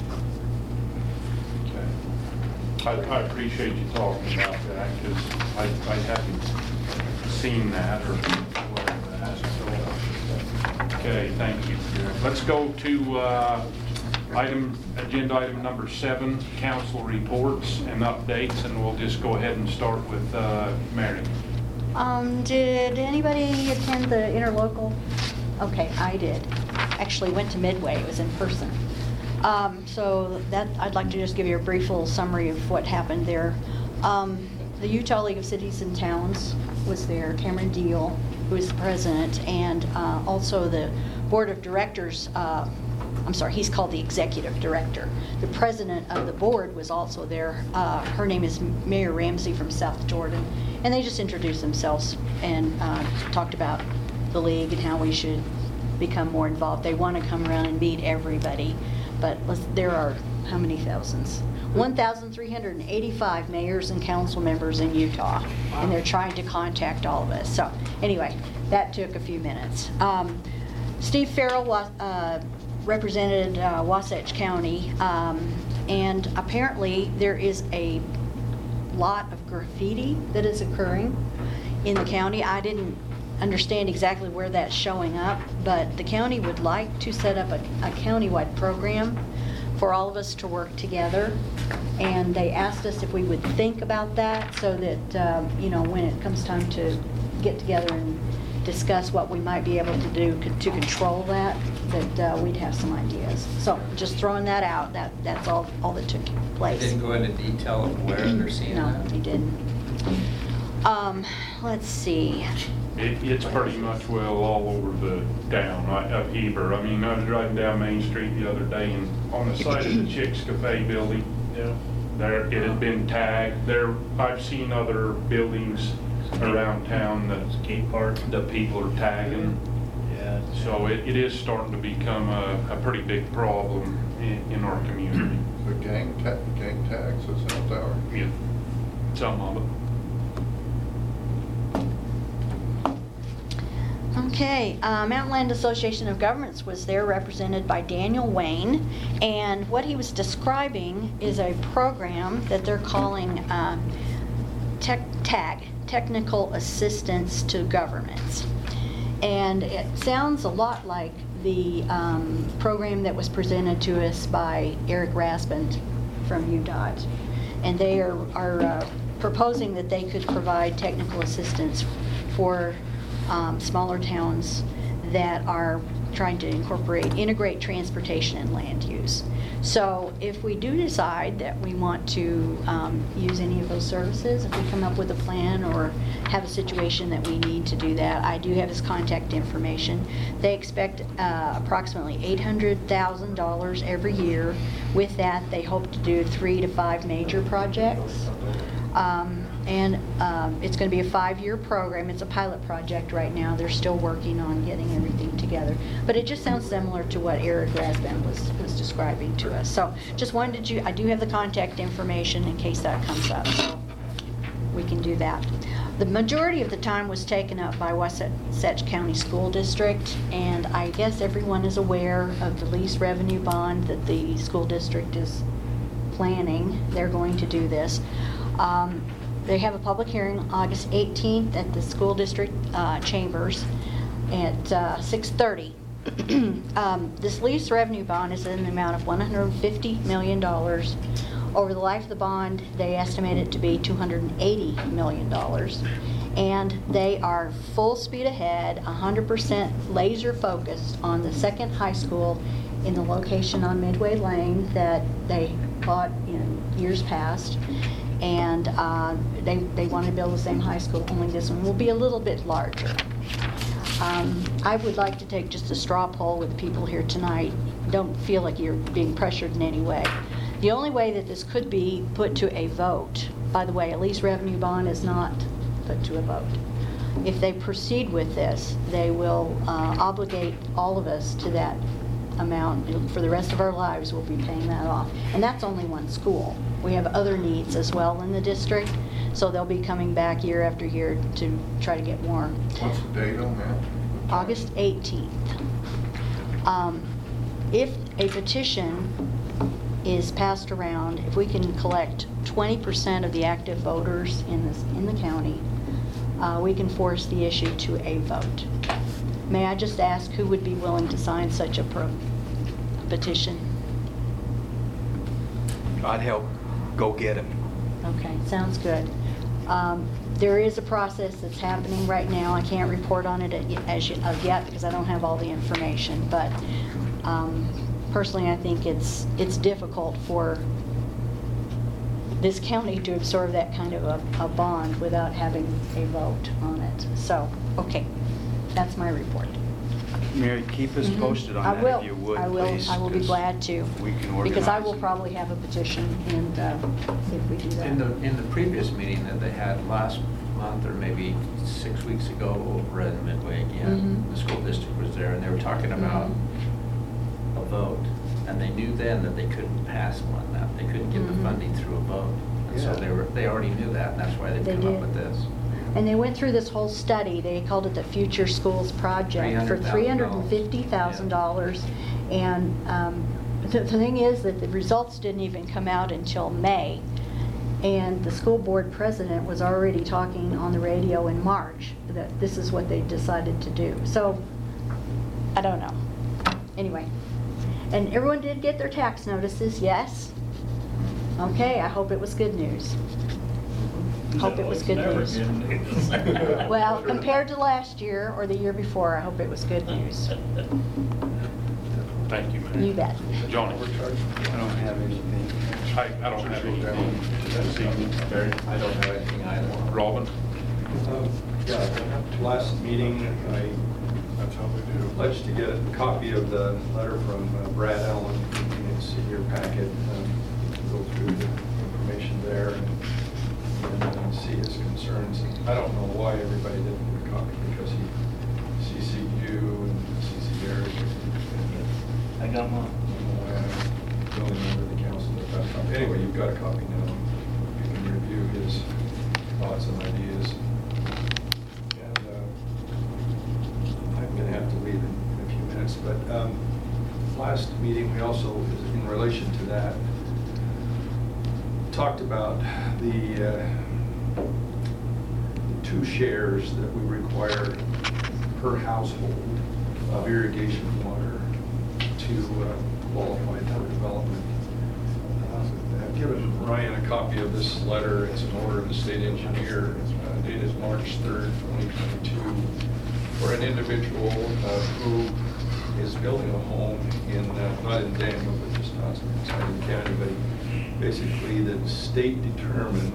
I, I appreciate you talking about that, because I, I hadn't seen that or aware of that, so. Okay, thank you. Let's go to, uh, item, agenda item number seven, council reports and updates, and we'll just go ahead and start with, uh, Mary. Um, did anybody attend the interlocal? Okay, I did. Actually went to Midway, it was in person. Um, so that, I'd like to just give you a brief little summary of what happened there. Um, the Utah League of Cities and Towns was there, Cameron Deal, who is the president, and uh, also the board of directors, uh, I'm sorry, he's called the executive director. The president of the board was also there. Uh, her name is Mayor Ramsey from South Jordan. And they just introduced themselves and uh, talked about the league and how we should become more involved. They want to come around and meet everybody, but let's, there are how many thousands? one thousand three hundred eighty-five mayors and council members in Utah, and they're trying to contact all of us. So anyway, that took a few minutes. Um, Steve Farrell uh, represented uh, Wasatch County, um, and apparently there is a lot of graffiti that is occurring in the county. I didn't understand exactly where that's showing up, but the county would like to set up a, a countywide program for all of us to work together. And they asked us if we would think about that so that, um, you know, when it comes time to get together and discuss what we might be able to do co- to control that, that uh, we'd have some ideas. So just throwing that out, that, that's all, all that took place. They didn't go into detail of where they're seeing No, that? he didn't. Um, let's see. It, it's pretty much well all over the town right, of Heber. I mean, I was driving down Main Street the other day, and on the side of the Chicks Cafe building, Yeah. there, it had been tagged. There, I've seen other buildings around town that Skate park. that people are tagging. Yeah. So it, it is starting to become a, a pretty big problem in, in our community. The gang ta, gang tags, is that our? Yeah, some of it. Okay, uh, Mountain Land Association of Governments was there, represented by Daniel Wayne, and what he was describing is a program that they're calling uh, Tech TAG, Technical Assistance to Governments. And it sounds a lot like the um, program that was presented to us by Eric Rasband from U DOT. And they are, are uh, proposing that they could provide technical assistance for Um, smaller towns that are trying to incorporate, integrate transportation and land use. So if we do decide that we want to um, use any of those services, if we come up with a plan or have a situation that we need to do that, I do have his contact information. They expect uh, approximately eight hundred thousand dollars every year. With that, they hope to do three to five major projects. Um, and um, it's going to be a five-year program. It's a pilot project right now. They're still working on getting everything together. But it just sounds similar to what Eric Rasband was, was describing to us. So just wanted you, I do have the contact information in case that comes up. So we can do that. The majority of the time was taken up by Wasatch County School District, and I guess everyone is aware of the lease revenue bond that the school district is planning. They're going to do this. Um, They have a public hearing August eighteenth at the school district uh, chambers at uh, six thirty. um, this lease revenue bond is in the amount of one hundred fifty million dollars. Over the life of the bond, they estimate it to be two hundred eighty million dollars. And they are full speed ahead, one hundred percent laser focused on the second high school in the location on Midway Lane that they bought in years past. And uh, they, they want to build the same high school, only this one will be a little bit larger. Um, I would like to take just a straw poll with the people here tonight. Don't feel like you're being pressured in any way. The only way that this could be put to a vote, by the way, a lease revenue bond is not put to a vote. If they proceed with this, they will uh, obligate all of us to that amount. For the rest of our lives, we'll be paying that off. And that's only one school. We have other needs as well in the district, so they'll be coming back year after year to try to get more. What's the date on that? August eighteenth. Um, if a petition is passed around, if we can collect twenty percent of the active voters in this in the county, uh, we can force the issue to a vote. May I just ask who would be willing to sign such a pro petition? I'd help go get him. Okay, sounds good. Um, there is a process that's happening right now. I can't report on it as of yet because I don't have all the information. But um, personally, I think it's it's difficult for this county to absorb that kind of a, a bond without having a vote on it. So, okay, that's my report. Mary, keep us Mhm. posted on I that will. if you would, I will. please, I will be 'cause glad to. we can organize Because I will it. probably have a petition, and uh, if we do that. In the, in the previous meeting that they had last month, or maybe six weeks ago over at Midway again, Mhm. the school district was there, and they were talking about Mhm. a vote. And they knew then that they couldn't pass one, that they couldn't get the Mhm. funding through a vote. And so Yeah. they were, they already knew that, and that's why they've They come did. up with this. And they went through this whole study. They called it the Future Schools Project for three hundred fifty thousand dollars. And um, the, the thing is that the results didn't even come out until May. And the school board president was already talking on the radio in March that this is what they decided to do. So, I don't know. Anyway, and everyone did get their tax notices, yes? Okay, I hope it was good news. Hope it was good Never news. good news. Well, compared to last year or the year before, I hope it was good news. Thank you, Mayor. You bet. Johnny? I don't have anything. I, I don't have anything this evening. Barry? I don't have anything either. Robin? Um, Yeah, last meeting, I That's how we do. pledged to get a copy of the letter from uh, Brad Allen. It's in your packet. Um, Go through the information there and and, uh, see his concerns. I don't know why everybody didn't get a copy, because he C C'd you and C C'd Eric. and, I got one. uh, The only member of the council that got a copy. Anyway, you've got a copy now. You can review his thoughts and ideas. And uh, I'm going to have to leave in in a few minutes, but um, last meeting, we also, in relation to that, talked about the uh, two shares that we require per household of irrigation water to uh, qualify for development. Uh, I've given Ryan a copy of this letter. It's an order of the state engineer uh, dated March third, twenty twenty-two, for an individual uh, who is building a home in, uh, not in Daniel, but just outside the county, but he basically the state determined,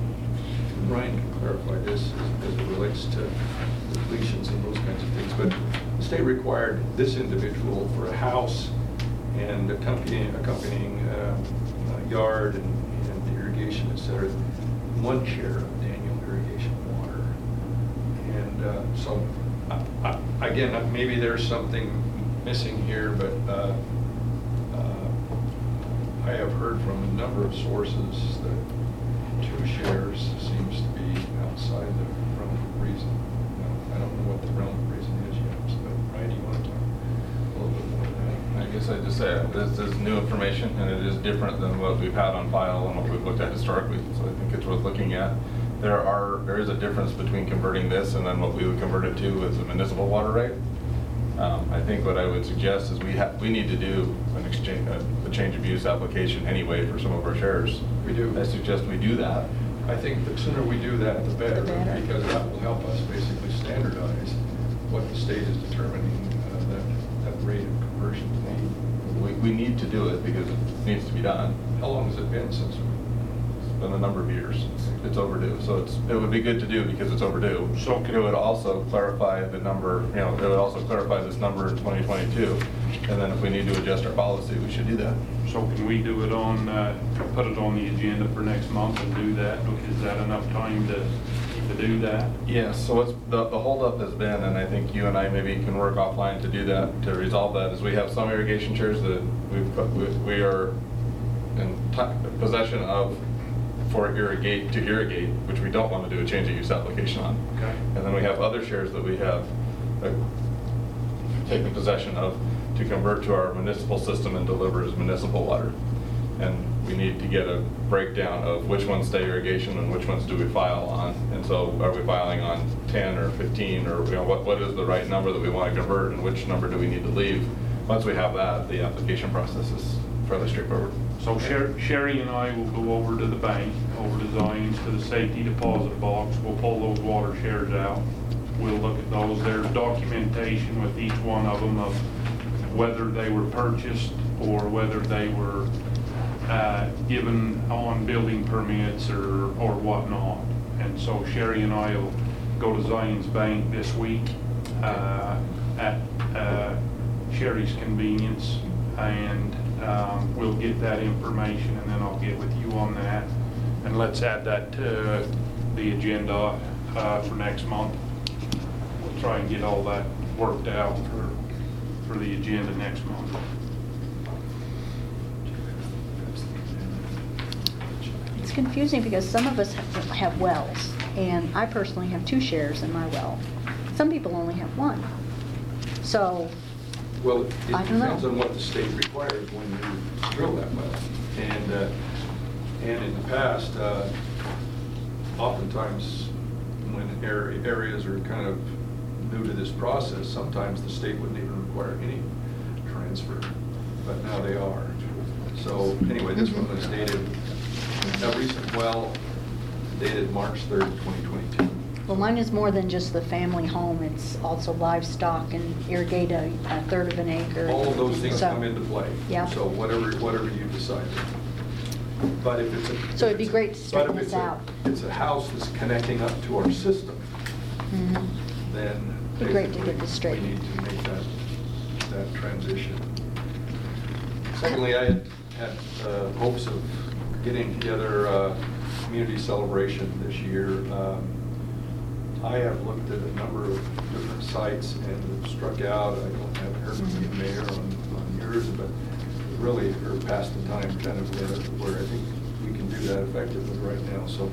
Ryan can clarify this as as it relates to depletions and those kinds of things, but the state required this individual for a house and accompanying, accompanying uh, uh, yard and, and irrigation, et cetera, one share of Daniel irrigation water. And uh, so, I- I- again, maybe there's something missing here, but uh, uh, I have heard from a number of sources that two shares seems to be outside the realm of reason. Now, I don't know what the realm of reason is yet, but Ryan, do you want to talk a little bit more about that? I guess I'd just say, this is new information, and it is different than what we've had on file and what we've looked at historically, so I think it's worth looking at. There are, there is a difference between converting this and then what we would convert it to as a municipal water right. Um, I think what I would suggest is we have, we need to do an exchange, a, a change of use application anyway for some of our shares. We do. I suggest we do that. I think the sooner we do that, the better, The better. because that will help us basically standardize what the state is determining uh, that, that rate of conversion to be. We, we need to do it because it needs to be done. How long has it been since? It's been a number of years. It's overdue, so it's, it would be good to do because it's overdue. So can- It would also clarify the number, you know, it would also clarify this number in twenty twenty-two. And then if we need to adjust our policy, we should do that. So can we do it on, uh, put it on the agenda for next month and do that? Is that enough time to, to do that? Yes, so what's, the, the holdup has been, and I think you and I maybe can work offline to do that, to resolve that, is we have some irrigation shares that we've, put- we we are in ti- possession of for irrigate, to irrigate, which we don't want to do a change of use application on. Okay. And then we have other shares that we have uh, taken possession of to convert to our municipal system and deliver as municipal water. And we need to get a breakdown of which ones stay irrigation and which ones do we file on. And so are we filing on ten or fifteen, or you know, what, what is the right number that we want to convert and which number do we need to leave? Once we have that, the application process is fairly straightforward. So Sher- Sherry and I will go over to the bank, over to Zions, to the safety deposit box. We'll pull those water shares out. We'll look at those. There's documentation with each one of them of whether they were purchased or whether they were uh, given on building permits or, or whatnot. And so Sherry and I will go to Zions Bank this week uh, at uh, Sherry's convenience, and um, we'll get that information, and then I'll get with you on that. And let's add that to the agenda uh, for next month. We'll try and get all that worked out for, for the agenda next month. It's confusing because some of us have have wells, and I personally have two shares in my well. Some people only have one. So, Well, it I don't know. depends on what the state requires when you drill that well. And uh, And in the past, uh, oftentimes when area- areas are kind of new to this process, sometimes the state wouldn't even require any transfer, but now they are. So anyway, this one was dated, a recent well dated March third, twenty twenty-two. Well, mine is more than just the family home. It's also livestock and irrigate a, a third of an acre. All of those things So- come into play. Yeah. So whatever, whatever you decide. But if it's a. So it'd be great to but if straighten it's this a- out. It's a house that's connecting up to our system, Mhm. then. Be great to get basically, this straight. We need to make that, that transition. Secondly, I had, had uh, hopes of getting together a community celebration this year. Um, I have looked at a number of different sites and struck out, I don't have heard from you, Mayor, on, on yours, but really are past the time kind of where, where I think we can do that effectively right now. So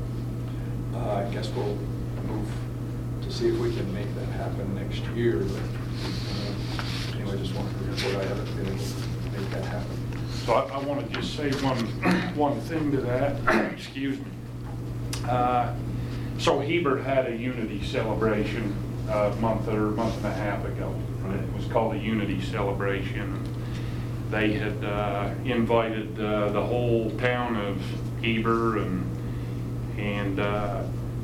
uh, I guess we'll move to see if we can make that happen next year. But uh, anyway, I just wanted to report I haven't been able to make that happen. So I, I want to just say one, one thing to that, excuse me. Uh, So Hebert had a Unity celebration a month or month and a half ago. It was called a Unity Celebration. They had uh, invited uh, the whole town of Heber, and and uh,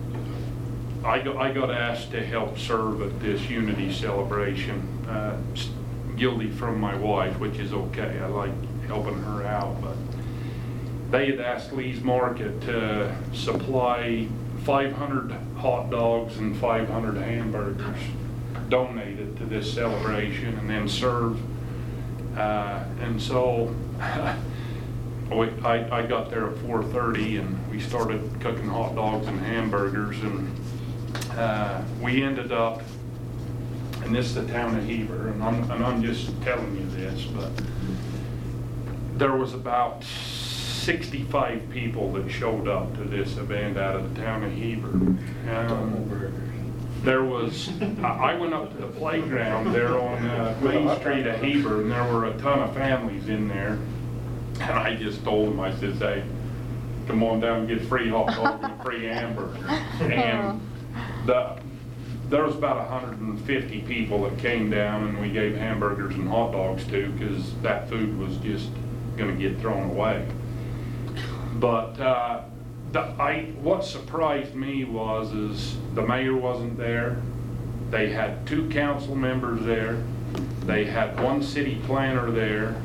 I got I got asked to help serve at this Unity Celebration. Uh, guilty from my wife, which is okay. I like helping her out, but they had asked Lee's Market to supply five hundred hot dogs and five hundred hamburgers donated to this celebration, and then serve. Uh, and so we, I, I got there at four thirty, and we started cooking hot dogs and hamburgers, and uh, we ended up, and this is the town of Heber, and I'm, and I'm just telling you this, but there was about sixty-five people that showed up to this event out of the town of Heber. Um, there was, I went up to the playground there on uh, Main Street of Heber, and there were a ton of families in there. And I just told them, I said, hey, come on down and get free hot dog and free hamburger. And the, there was about one hundred fifty people that came down, and we gave hamburgers and hot dogs to, because that food was just going to get thrown away. But uh, the, I, what surprised me was is the mayor wasn't there. They had two council members there. They had one city planner there,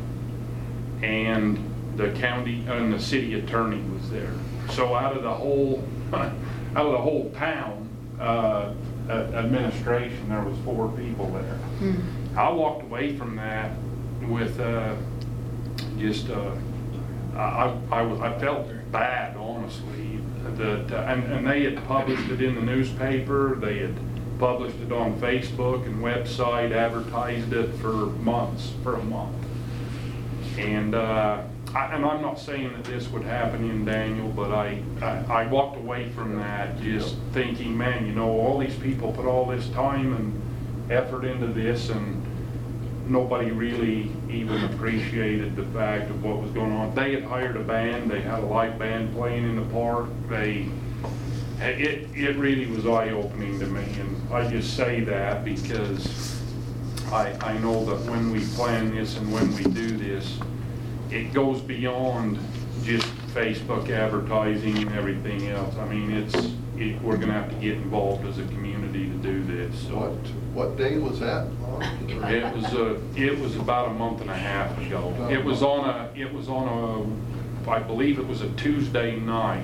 and the county and the city attorney was there. So out of the whole, out of the whole town uh, administration, there was four people there. Mm. I walked away from that with uh, just. Uh, I, I, was, I felt bad, honestly, that, uh, and, and they had published it in the newspaper, they had published it on Facebook and website, advertised it for months, for a month. And, uh, I, and I'm not saying that this would happen in Daniel, but I, I, I walked away from that just thinking, man, you know, all these people put all this time and effort into this, and nobody really even appreciated the fact of what was going on. They had hired a band. They had a live band playing in the park. They, it, it really was eye-opening to me, and I just say that because I, I know that when we plan this and when we do this, it goes beyond just Facebook advertising and everything else. I mean, it's it, we're going to have to get involved as a community to do this. So. What what day was that? It was a, it was about a month and a half ago. It was on a, it was on a, I believe it was a Tuesday night,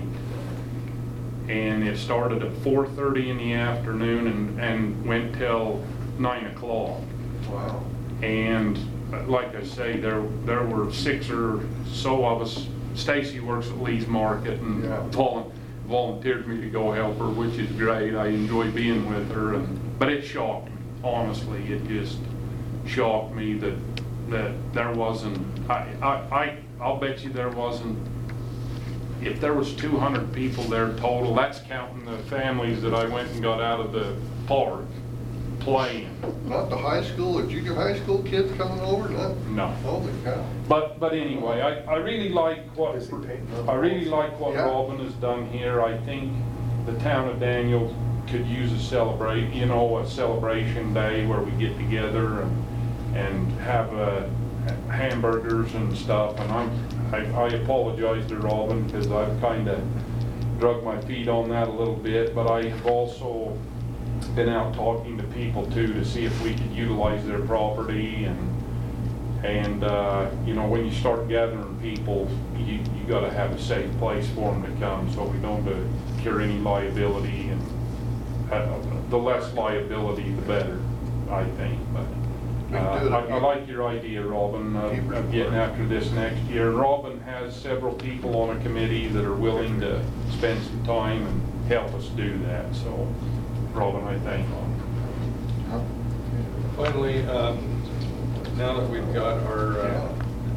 and it started at four thirty in the afternoon and and went till nine o'clock. Wow. And like I say, there there were six or so of us. Stacy works at Lee's Market and Yeah. vol volunteered me to go help her, which is great. I enjoy being with her, and but it shocked me. Honestly, it just shocked me that that there wasn't. I I, I I'll bet you there wasn't. If there was two hundred people there total, that's counting the families that I went and got out of the park, playing. Not the high school or junior high school kids coming over, not? No. Holy cow. But, but anyway, I, I really like what, I really like what Yeah. Robin has done here. I think the town of Daniel could use a celebrate, you know, a celebration day where we get together and, and have uh, hamburgers and stuff. And I'm, I, I apologize to Robin because I've kind of drug my feet on that a little bit, but I have also been out talking to people too to see if we could utilize their property. And and uh, you know, when you start gathering people, you you got to have a safe place for them to come, so we don't incur any liability. And uh, the less liability, the better, I think. But uh, I, I like your idea, Robin, of, of getting after this next year. Robin has several people on a committee that are willing to spend some time and help us do that. So, Robin, I thank you. Finally, um, now that we've got our, uh,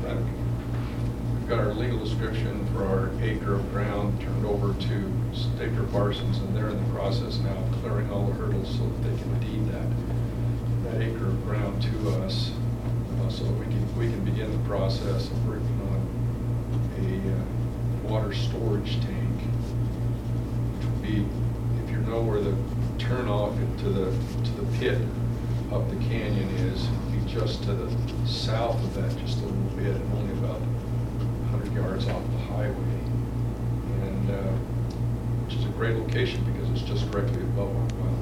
we've got our legal description for our acre of ground turned over to Staker Parsons, and they're in the process now of clearing all the hurdles so that they can deed that, that acre of ground to us, uh, so that we can, we can begin the process of working on a uh, water storage tank, which would be, if you know where the turnoff into the, to the pit up the canyon is, be just to the south of that just a little bit, and only about one hundred yards off the highway. And, uh, which is a great location because it's just directly above our well.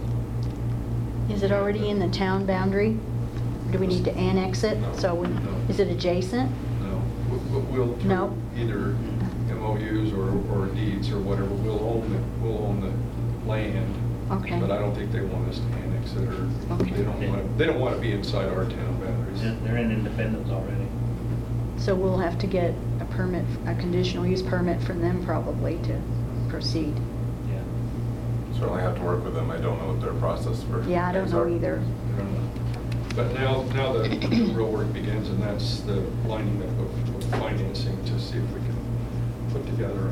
Is it already in the town boundary? Do we need to annex it? No. So, we- No. is it adjacent? No, we'll, we'll through No. either M O Us or, or deeds or whatever, we'll own the, we'll own the land. Okay. But I don't think they want us to annex it, or Okay. they don't want to, they don't want to be inside our town boundaries. They're they're in Independence already. So we'll have to get a permit, a conditional use permit from them probably to proceed. Yeah. Certainly have to work with them. I don't know what their process for. Yeah, I don't things know are. either. But now, now the the real work begins, and that's the lining up of of financing to see if we can put together a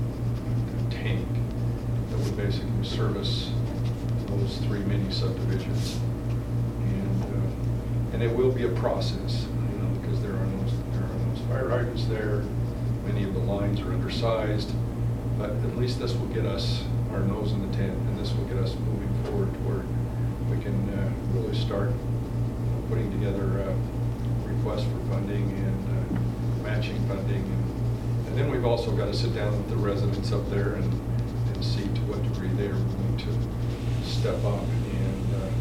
a tank that would basically service those three mini subdivisions. And, uh, and it will be a process, you know, because there are no, there are no fire hydrants there. Many of the lines are undersized, but at least this will get us our nose in the tent, and this will get us moving forward toward we can uh, really start putting together uh, requests for funding and uh, matching funding. And, and then we've also got to sit down with the residents up there and, and see to what degree they are willing to step up and, uh,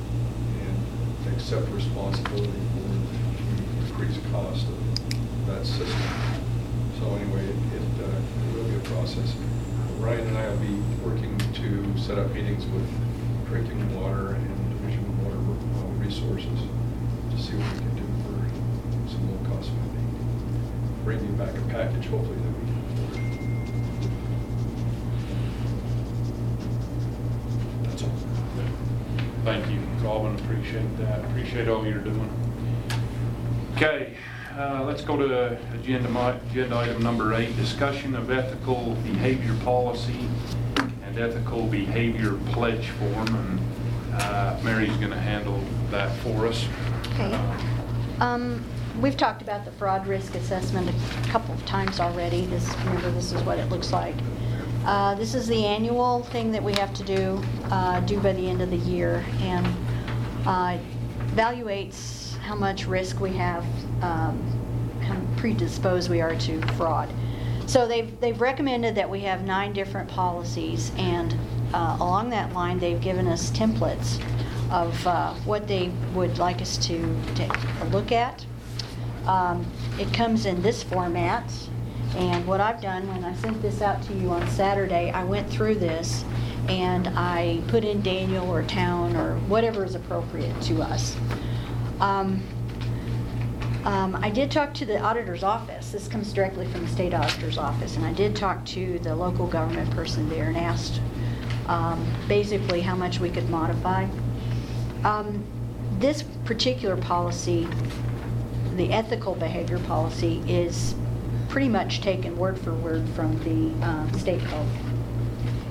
and accept responsibility for the increased cost of that system. So anyway, it, it, uh, it will be a process. Ryan and I will be working to set up meetings with drinking water and Division of Water uh, Resources to see what we can do for some low-cost funding. Bring you back a package, hopefully, that we can afford. That's all. Thank you, Robin, appreciate that, appreciate all you're doing. Okay, uh, let's go to agenda, mi- agenda item number eight, discussion of ethical behavior policy and ethical behavior pledge form, and uh, Mary's gonna handle that for us. Okay. Uh, Um, We've talked about the fraud risk assessment a couple of times already. This, remember, this is what it looks like. Uh, This is the annual thing that we have to do, uh, due by the end of the year, and uh, evaluates how much risk we have, um, how predisposed we are to fraud. So they've, they've recommended that we have nine different policies, and uh, along that line, they've given us templates of uh, what they would like us to take a look at. Um, It comes in this format, and what I've done, when I sent this out to you on Saturday, I went through this and I put in Daniel or town or whatever is appropriate to us. Um, um, I did talk to the auditor's office. This comes directly from the state auditor's office, and I did talk to the local government person there and asked um, basically how much we could modify. Um, This particular policy, the ethical behavior policy, is pretty much taken word for word from the um, state code.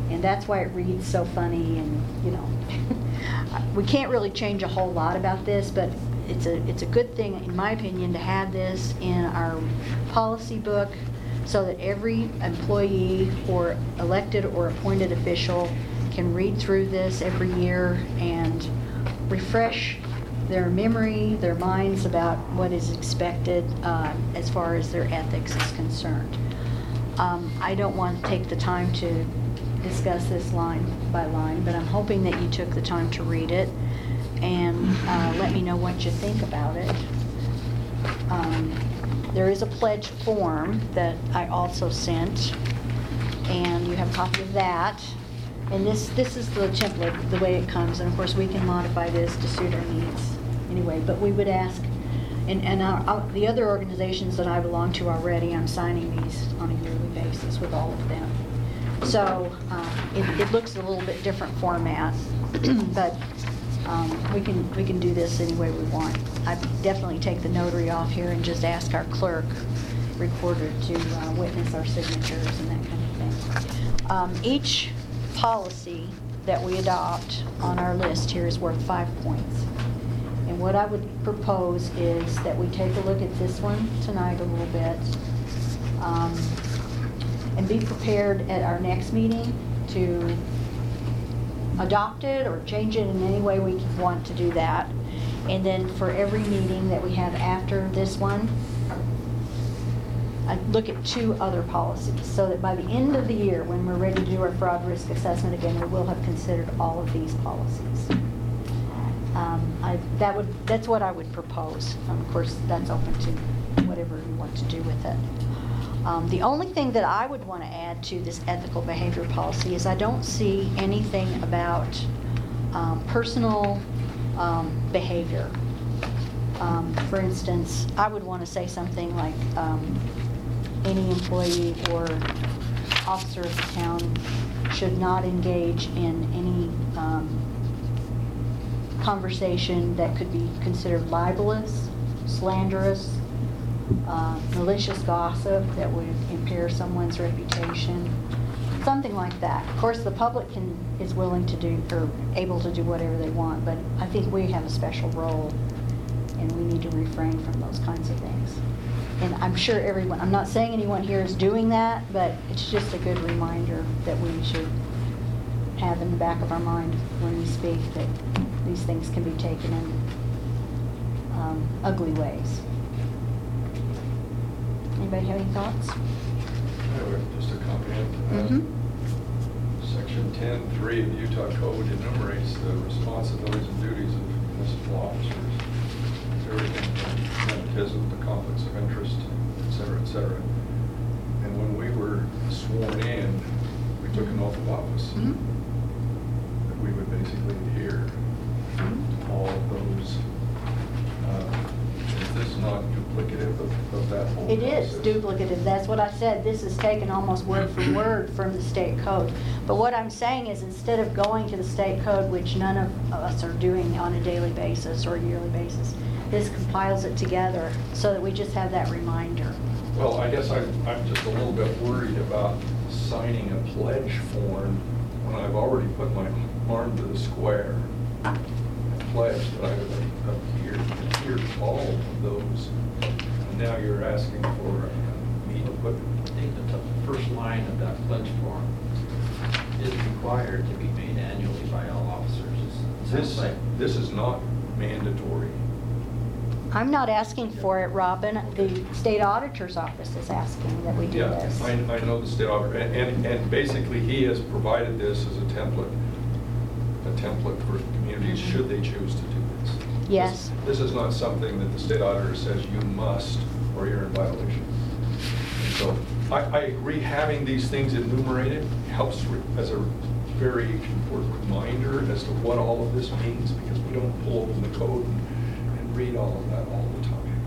And that's why it reads so funny and, you know. We can't really change a whole lot about this, but it's a, it's a good thing, in my opinion, to have this in our policy book so that every employee or elected or appointed official can read through this every year and refresh their memory, their minds about what is expected uh, as far as their ethics is concerned. Um, I don't want to take the time to discuss this line by line, but I'm hoping that you took the time to read it and uh, let me know what you think about it. Um, there is a pledge form that I also sent, and you have a copy of that. And this this is the template, the way it comes, and of course we can modify this to suit our needs anyway. But we would ask, and, and our, our, the other organizations that I belong to already, I'm signing these on a yearly basis with all of them. So uh, it, it looks a little bit different format, but um, we can we can do this any way we want. I definitely take the notary off here and just ask our clerk recorder to uh, witness our signatures and that kind of thing. Um, each policy that we adopt on our list here is worth five points. And what I would propose is that we take a look at this one tonight a little bit. Um, and be prepared at our next meeting to adopt it or change it in any way we want to do that. And then for every meeting that we have after this one, I look at two other policies so that by the end of the year, when we're ready to do our fraud risk assessment again, we will have considered all of these policies. Um, I, that would, that's what I would propose. Um, of course, that's open to whatever you want to do with it. Um, the only thing that I would want to add to this ethical behavior policy is I don't see anything about um, personal um, behavior. Um, for instance, I would want to say something like um, any employee or officer of the town should not engage in any um, conversation that could be considered libelous, slanderous, Uh, malicious gossip that would impair someone's reputation, something like that. Of course, the public can is willing to do or able to do whatever they want, but I think we have a special role, and we need to refrain from those kinds of things. And I'm sure everyone, I'm not saying anyone here is doing that, but it's just a good reminder that we should have in the back of our mind when we speak that these things can be taken in um, ugly ways. Anybody have any thoughts? I have just a comment. Uh, Mm-hmm. Section ten three of the Utah Code enumerates the responsibilities and duties of municipal officers. Everything from nepotism to conflicts of interest, et cetera, et cetera. And when we were sworn in, we took an oath of office. Mm-hmm. That we would basically adhere to all of those. Uh, is this not duplicative of, of that whole It is process? duplicative. That's what I said. This is taken almost word for word from the state code. But what I'm saying is instead of going to the state code, which none of us are doing on a daily basis or yearly basis, this compiles it together so that we just have that reminder. Well, I guess I'm, I'm just a little bit worried about signing a pledge form when I've already put my arm to the square and pledged that I would adhere, adhere to all of those. And now you're asking for uh, me to put, I think the t- first line of that pledge form is required to be made annually by all officers. It sounds this, like this is not mandatory. I'm not asking for it, Robin. The state auditor's office is asking that we do Yeah, this. I, I know the state auditor, and, and, and basically he has provided this as a template, a template for communities should they choose to do this. Yes. This, this is not something that the state auditor says you must or you're in violation. And so I, I agree having these things enumerated helps re- as a very important reminder as to what all of this means, because we don't pull open the code and, and read all of that all the time.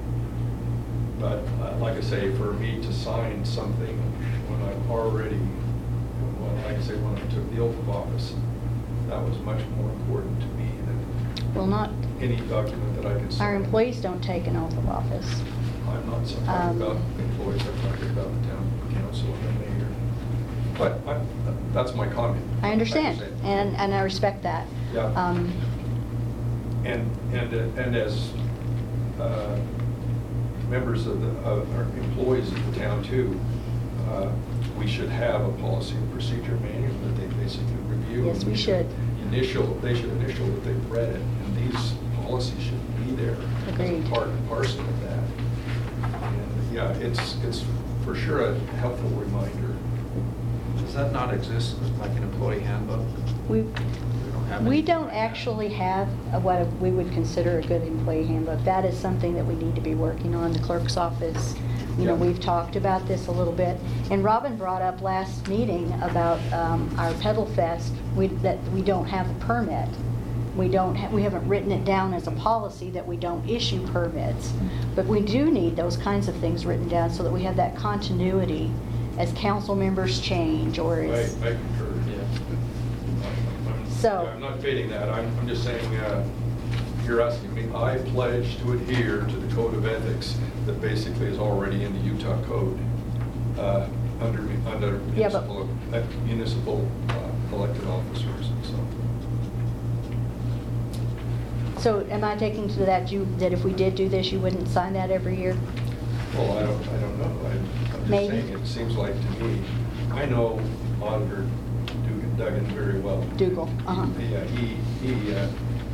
But uh, like I say, for me to sign something when I've already, when, like I say, when I took the oath of office, that was much more important to me than Well, not, any document that I can sign. our employees don't take an oath of office. I'm not so Um, talking about employees, I'm talking about the town council and the mayor. But I- that's my comment. I understand, and, and I respect that. Yeah. Um, And, and, uh, and as uh, members of the, of our employees of the town too, uh, we should have a policy and procedure manual that they basically review. Yes, we should. Initial, they should initial that they've read it, and these policies should be there. Agreed. As a part and parcel of that. And, yeah, it's, it's for sure a helpful reminder. Does that not exist like an employee handbook? We, We don't have we anything don't like that. actually have a- what we would consider a good employee handbook. That is something that we need to be working on. The clerk's office, you know, Yeah. we've talked about this a little bit. And Robin brought up last meeting about um, our Pedal Fest, we- that we don't have a permit. We don't, ha- we haven't written it down as a policy that we don't issue permits. But we do need those kinds of things written down so that we have that continuity as council members change or I, I as, concur. Yeah. I'm- So- yeah, I'm not debating that, I'm, I'm just saying, uh, you're asking me, I pledge to adhere to the code of ethics that basically is already in the Utah code, uh, under, under Yeah, but- municipal, uh, municipal uh, elected officers, and so. so am I taking to that you, that if we did do this, you wouldn't sign that every year? Well, I don't, I don't know, I- I'm just Maybe. saying, it seems like to me, I know Auditor Dugan- Duggan very well. Dougal, uh-huh. Yeah, he, he, uh,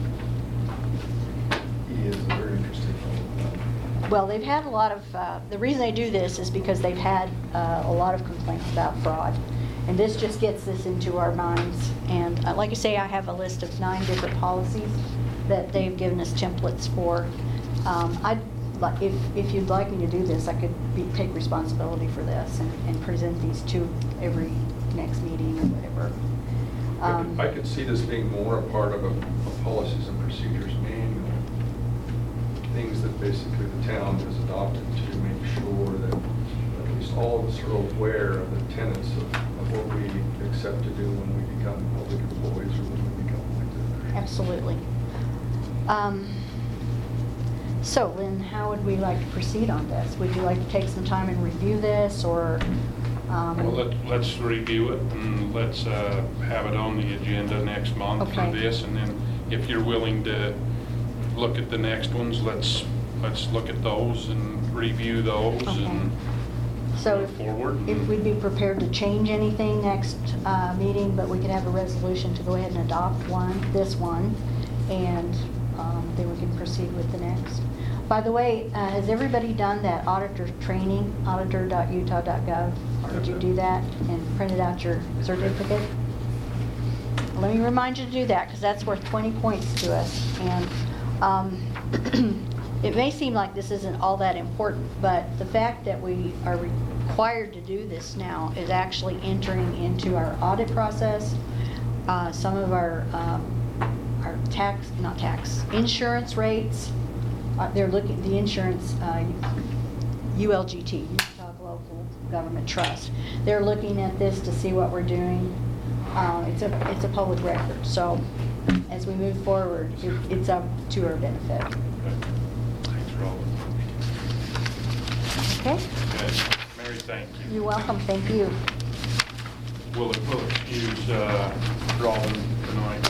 he is a very interesting fellow. Well, they've had a lot of, uh, the reason they do this is because they've had uh, a lot of complaints about fraud. And this just gets this into our minds. And uh, like I say, I have a list of nine different policies that they've given us templates for. Um, I'd like, if, if you'd like me to do this, I could be, take responsibility for this and, and present these to every next meeting or whatever. I Um, could, I could see this being more a part of a, a policies and procedures manual. Things that basically the town has adopted to make sure that at least all of us are aware of the tenets of, of what we accept to do when we become public employees or when we become elected. Absolutely. Um, So Lynn, how would we like to proceed on this? Would you like to take some time and review this, or? um, Well, let- let's review it, and let's uh, have it on the agenda next month for Okay. this, and then if you're willing to look at the next ones, let's, let's look at those and review those Okay. and So move if- forward. if we'd be prepared to change anything next uh, meeting, but we could have a resolution to go ahead and adopt one, this one, and um, then we can proceed with the next. By the way, uh, has everybody done that auditor training, auditor dot utah dot gov? Did you do that and printed out your certificate? Let me remind you to do that, because that's worth twenty points to us. And um, it may seem like this isn't all that important, but the fact that we are required to do this now is actually entering into our audit process. Uh, Some of our, um, our tax, not tax, insurance rates, uh, they're looking, the insurance, uh, U L G T, Utah Local Government Trust, they're looking at this to see what we're doing. Uh, It's a, it's a public record, so as we move forward, it- it's up to our benefit. Thanks, Robin. Okay? Okay. Mary, thank you. You're welcome, thank you. We'll, we'll excuse uh, Robin tonight.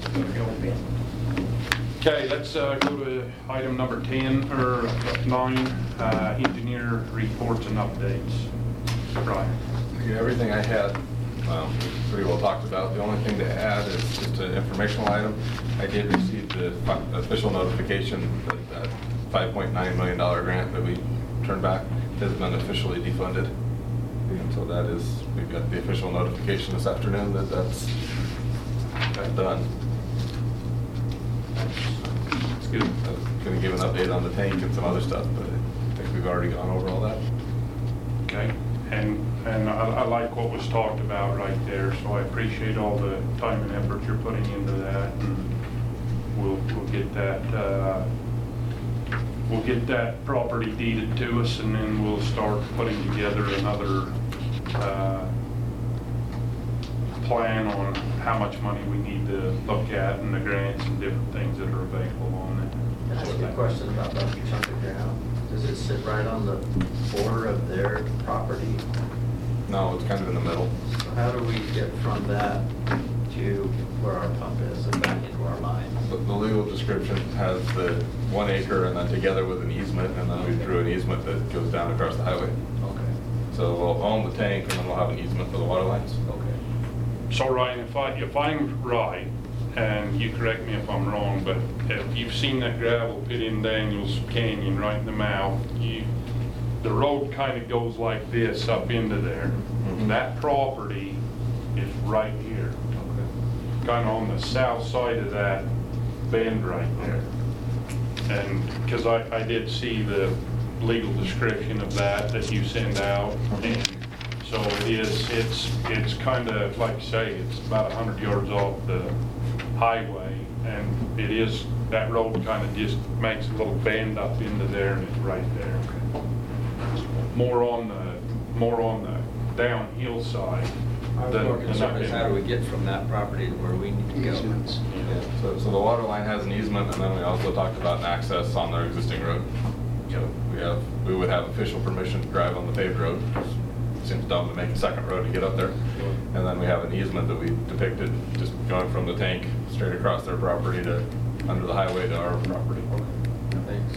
Okay, let's uh, go to item number ten, or nine, uh, engineer reports and updates. Brian. Okay, everything I had, um, pretty well talked about. The only thing to add is just an informational item. I did receive the fi- official notification that that five point nine million dollar grant that we turned back has been officially defunded. And so that is, we've got the official notification this afternoon that that's, that's done. It's good. I was gonna give an update on the tank and some other stuff, but I think we've already gone over all that. Okay, and, and I, I like what was talked about right there, so I appreciate all the time and effort you're putting into that, and we'll, we'll get that, uh, we'll get that property deeded to us, and then we'll start putting together another, uh, plan on how much money we need to look at and the grants and different things that are available on it. Can I ask you a question about that chunk of ground? Does it sit right on the border of their property? No, it's kind of in the middle. So how do we get from that to where our pump is and back into our line? The the legal description has the one acre and then together with an easement, and then we drew an easement that goes down across the highway. Okay, So we'll own the tank and then we'll have an easement for the water lines. okay. So Ryan, if I, if I'm right, and you correct me if I'm wrong, but if you've seen that gravel pit in Daniels Canyon right in the mouth, you, the road kind of goes like this up into there. Mhm. That property is right here, kind of on the south side of that bend right there. And, because I, I did see the legal description of that that you send out, and so it is, it's, it's kind of, like you say, it's about a hundred yards off the highway, and it is, that road kind of just makes a little bend up into there, and it's right there. More on the, more on the downhill side. I was than- more than concerned up is in- how do we get from that property to where we need to go? Easements. Yeah, so, so the water line has an easement, and then we also talked about an access on their existing road. So we have, we would have official permission to drive on the paved road. Seems dumb to make a second road to get up there. And then we have an easement that we depicted, just going from the tank straight across their property to, under the highway to our property. Thanks.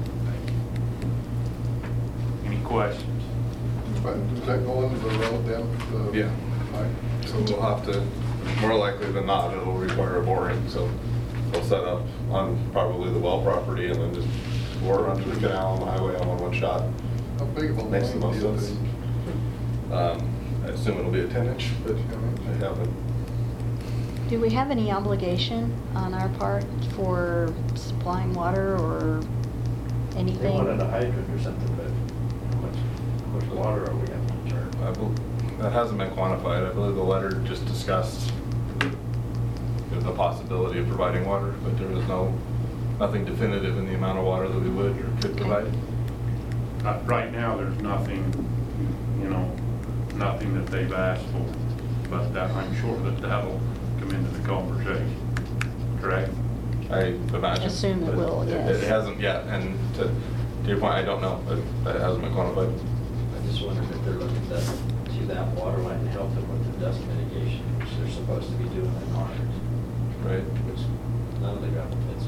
Any questions? But does that go into the road then? the- Yeah. So we'll have to, more likely than not, it'll require a boring, so we'll set up on probably the well property and then just bore onto the canal on the highway all in one shot. How big of a Makes the line most do you sense. think? Um, I assume it'll be a ten inch, but I haven't. Do we have any obligation on our part for supplying water or They anything? wanted a hydrant or something, but how much, how much water are we having to charge? I bel that hasn't been quantified. I believe the letter just discussed the, the possibility of providing water, but there was no, nothing definitive in the amount of water that we would or could Okay. provide. Uh, Right now, there's nothing, you know, nothing that they've asked for, but that, I'm sure that that'll come into the conversation, correct? I imagine. Assume it but will, yes. It hasn't yet, and to, to your point, I don't know, but it hasn't been quantified. I just wondered if they're looking to, to that water line and help them with the dust mitigation, which they're supposed to be doing in ours, Right. which none of the gravel pits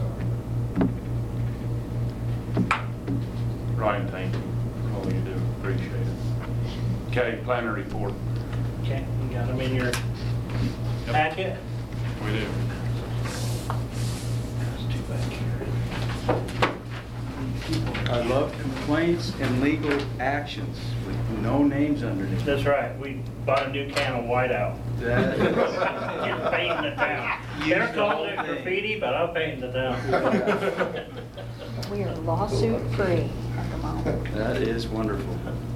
are. Ryan, thank you for all you do, appreciate it. Okay, planner report. Okay, you got them in your packet? We do. There's two back here. I love complaints and legal actions with no names underneath. That's right, we bought a new can of whiteout. That- Get painting the town. They're calling it graffiti, but I'm painting the town. We are lawsuit free at the moment. That is wonderful.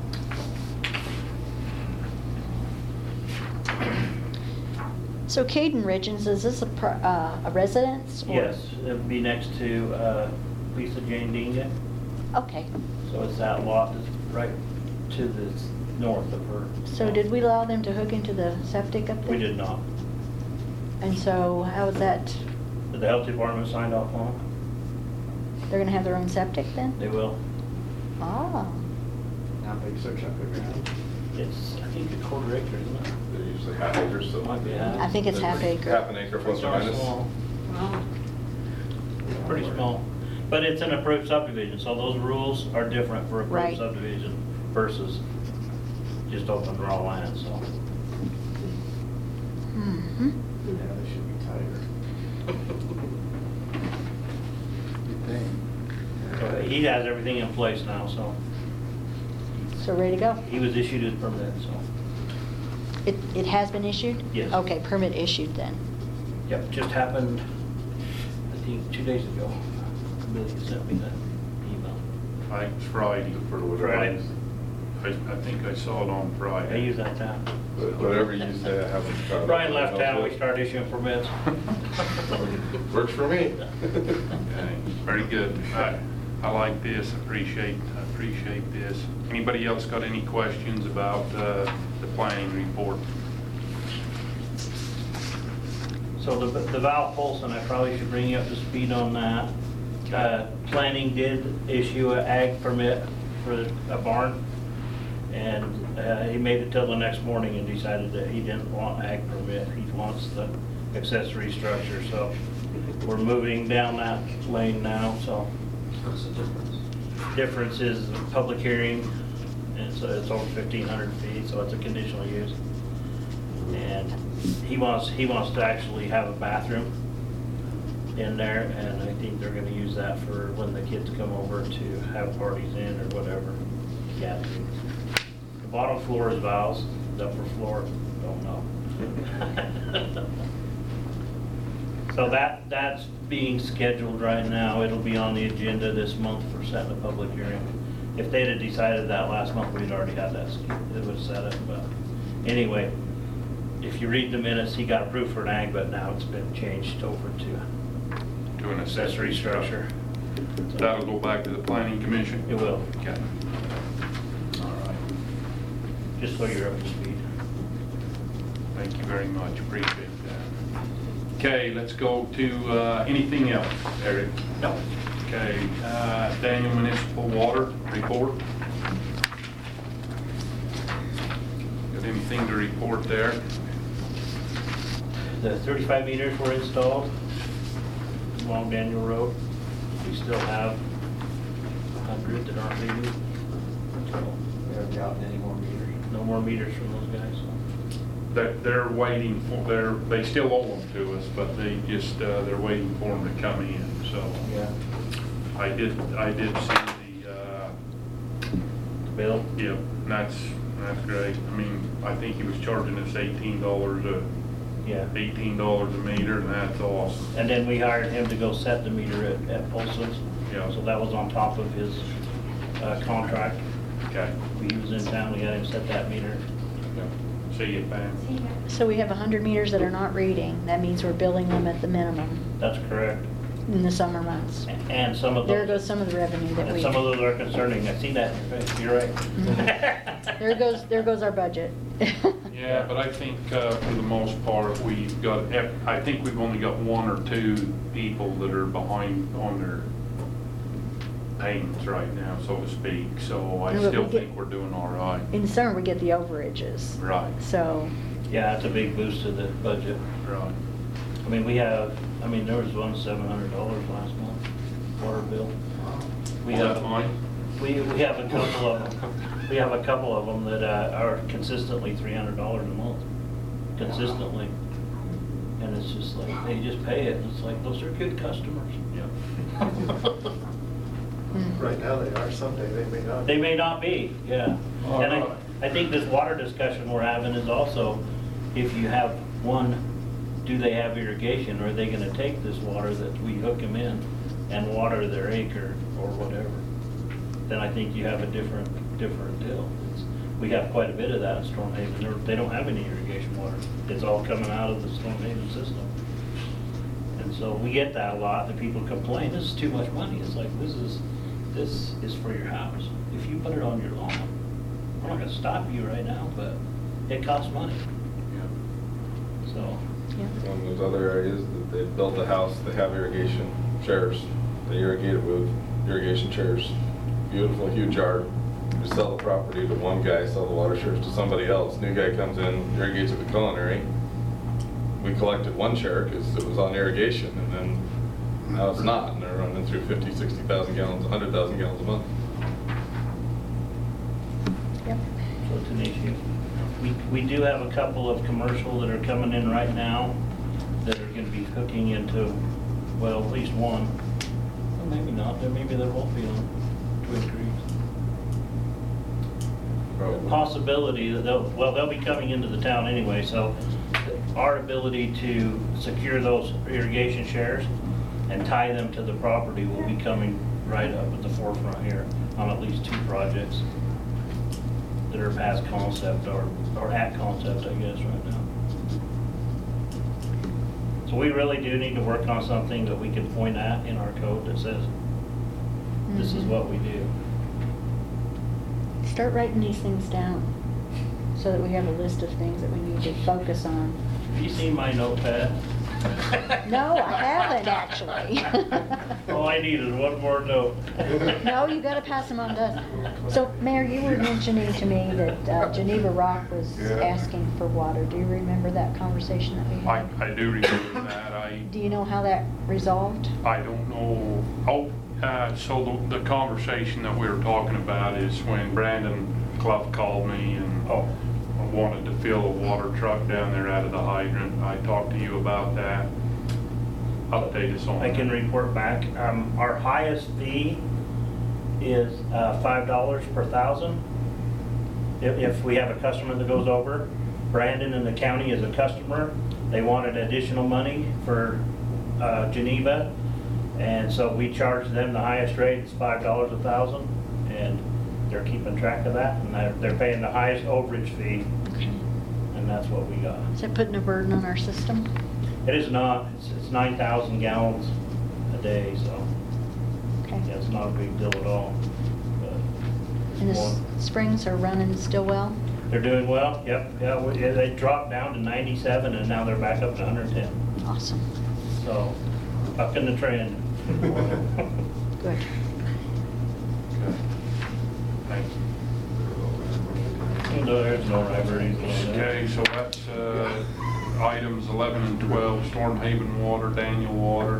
So Caden Ridgens, is this a, pro- uh, a residence? or- Yes, it'd be next to uh, Lisa Jane Dinga. Okay. So it's that lot that's right to the s- north of her. So did we allow them to hook into the septic up there? We did not. And so how is that, Did the health department signed off on they're gonna have their own septic then? it? They will. Ah, How big's their septic ground? It's, I think a quarter acre, isn't it? They're usually half acres, so. Might be half. I think it's half acre. Half an acre plus It's or not minus. small. It's pretty small. But it's an approved subdivision, so those rules are different for Right. approved subdivision versus just open raw land, so. mm-hmm. Yeah, they should be tighter. So He has everything in place now, so So ready to go? he was issued his permit, so. It, it has been issued? Yes. Okay, permit issued then. Yep, just happened, I think, two days ago. Billy sent me that email. I think it's Friday. Friday. I, I think I saw it on I Friday. use that town. But Whatever you say, I haven't. tried it. Brian left town, we started issuing permits. Works for me. Okay, very good. I, I like this, appreciate, I appreciate this. Anybody else got any questions about uh, the planning report? So the, the Val Polson, I probably should bring you up to speed on that. Uh, Planning did issue an ag permit for a barn. And uh, he made it till the next morning and decided that he didn't want ag permit, he wants the accessory structure, so we're moving down that lane now, so. What's the difference? Difference is the public hearing, and so it's over fifteen hundred feet, so it's a conditional use. And he wants, he wants to actually have a bathroom in there, and I think they're gonna use that for when the kids come over to have parties in or whatever. Yeah. The bottom floor is Val's, the upper floor, don't know. So that, that's being scheduled right now. It'll be on the agenda this month for setting a public hearing. If they'd have decided that last month, we'd already had that, it was set up, but anyway, if you read the minutes, he got approved for an ag, but now it's been changed over to To an accessory structure. So That'll go back to the planning commission? It will, Okay. All right. just so you're up to speed. Thank you very much, appreciate that. Okay, let's go to uh, anything else, Eric? No. Okay, uh, Daniel Municipal Water report. Got anything to report there? The thirty-five meters were installed along Daniel Road. We still have a hundred that aren't reading. So, We haven't gotten any more meters. no more meters from those guys. They're, they're waiting for, they're, they still owe them to us, but they just, uh, they're waiting for them to come in, so. Yeah. I did, I did see the, uh, Bill? yeah, that's, that's great. I mean, I think he was charging us eighteen dollars a, Yeah. eighteen dollars a meter, and that's awesome. And then we hired him to go set the meter at, at Polson's. Yeah. So that was on top of his, uh, contract. Okay. He was in town, we had him set that meter. See you, Pam. So we have one hundred meters that are not reading. That means we're billing them at the minimum That's correct. in the summer months. And some of those. There goes some of the revenue that And we... some of those are concerning. I see that in your face. You're right. There goes, there goes our budget. Yeah, but I think, uh, for the most part, we've got, I think we've only got one or two people that are behind on their payments right now, so to speak, so I No, but we still get- think we're doing all right. In the summer, we get the overages. Right, So, Yeah, it's a big boost to the budget. right. I mean, we have, I mean, there was one seven hundred dollars last month, water bill. We Was that have, mine? we, we have a couple of them, we have a couple of them that uh, are consistently three hundred dollars a month, consistently. And it's just like, they just pay it, it's like, those are good customers. Yeah. Right now they are, someday they may not. They may not be, yeah. All And I, right. I think this water discussion we're having is also, if you have one, do they have irrigation, or are they gonna take this water that we hook them in and water their acre or whatever? Then I think you have a different, different deal. It's- We have quite a bit of that in Storm Haven. They're- They don't have any irrigation water. It's all coming out of the Storm Haven system. And so we get that a lot, that people complain, this is too much money. It's like, this is, this is for your house. If you put it on your lawn, we're not gonna stop you right now, but it costs money. So, One of those other areas that they built a house, they have irrigation chairs. They irrigate it with irrigation chairs. Beautiful, huge yard. We sell the property to one guy, sell the water shares to somebody else. New guy comes in, irrigates it with culinary. We collected one share because it was on irrigation, and then now it's not, and they're running through fifty, sixty thousand gallons, a hundred thousand gallons a month. yep. so it's an issue. We, we do have a couple of commercial that are coming in right now that are gonna be hooking into, well, at least one. Or maybe not, there maybe there won't be on Twin Creek. Probably. Possibility that they'll, well, they'll be coming into the town anyway, so our ability to secure those irrigation shares and tie them to the property will be coming right up at the forefront here on at least two projects that are past concept or, or at concept, I guess, right now. So we really do need to work on something that we can point at in our code that says, this is Mhm. what we do. Start writing these things down so that we have a list of things that we need to focus on. Have you seen my notepad? No, I haven't, actually. All I need is one more note. No, you gotta pass them on to us. So, Mayor, you were mentioning to me that uh, Geneva Rock was Yeah. asking for water. Do you remember that conversation that we I, had? I do remember that. I, Do you know how that resolved? I don't know. Oh, uh, so the, the conversation that we were talking about is when Brandon Clough called me and Oh. wanted to fill a water truck down there out of the hydrant. I talked to you about that. Update us on I can that. report back. Um, our highest fee is, uh, five dollars per thousand. If, if we have a customer that goes over, Brandon and the county is a customer, they wanted additional money for, uh, Geneva. And so we charge them the highest rate, it's five dollars a thousand, and they're keeping track of that, and they're, they're paying the highest overage fee, Okay. and that's what we got. Is that putting a burden on our system? It is not, it's, it's nine thousand gallons a day, so, Okay. yeah, it's not a big deal at all. But And the more- s- springs are running still well? They're doing well, yep, yeah, we- yeah, they dropped down to ninety-seven, and now they're back up to one hundred ten, Awesome. so, up in the trend. Good. Thank you. No, there's no rivalries on there. Okay, so that's uh, items eleven and twelve, Stormhaven Water, Daniel Water.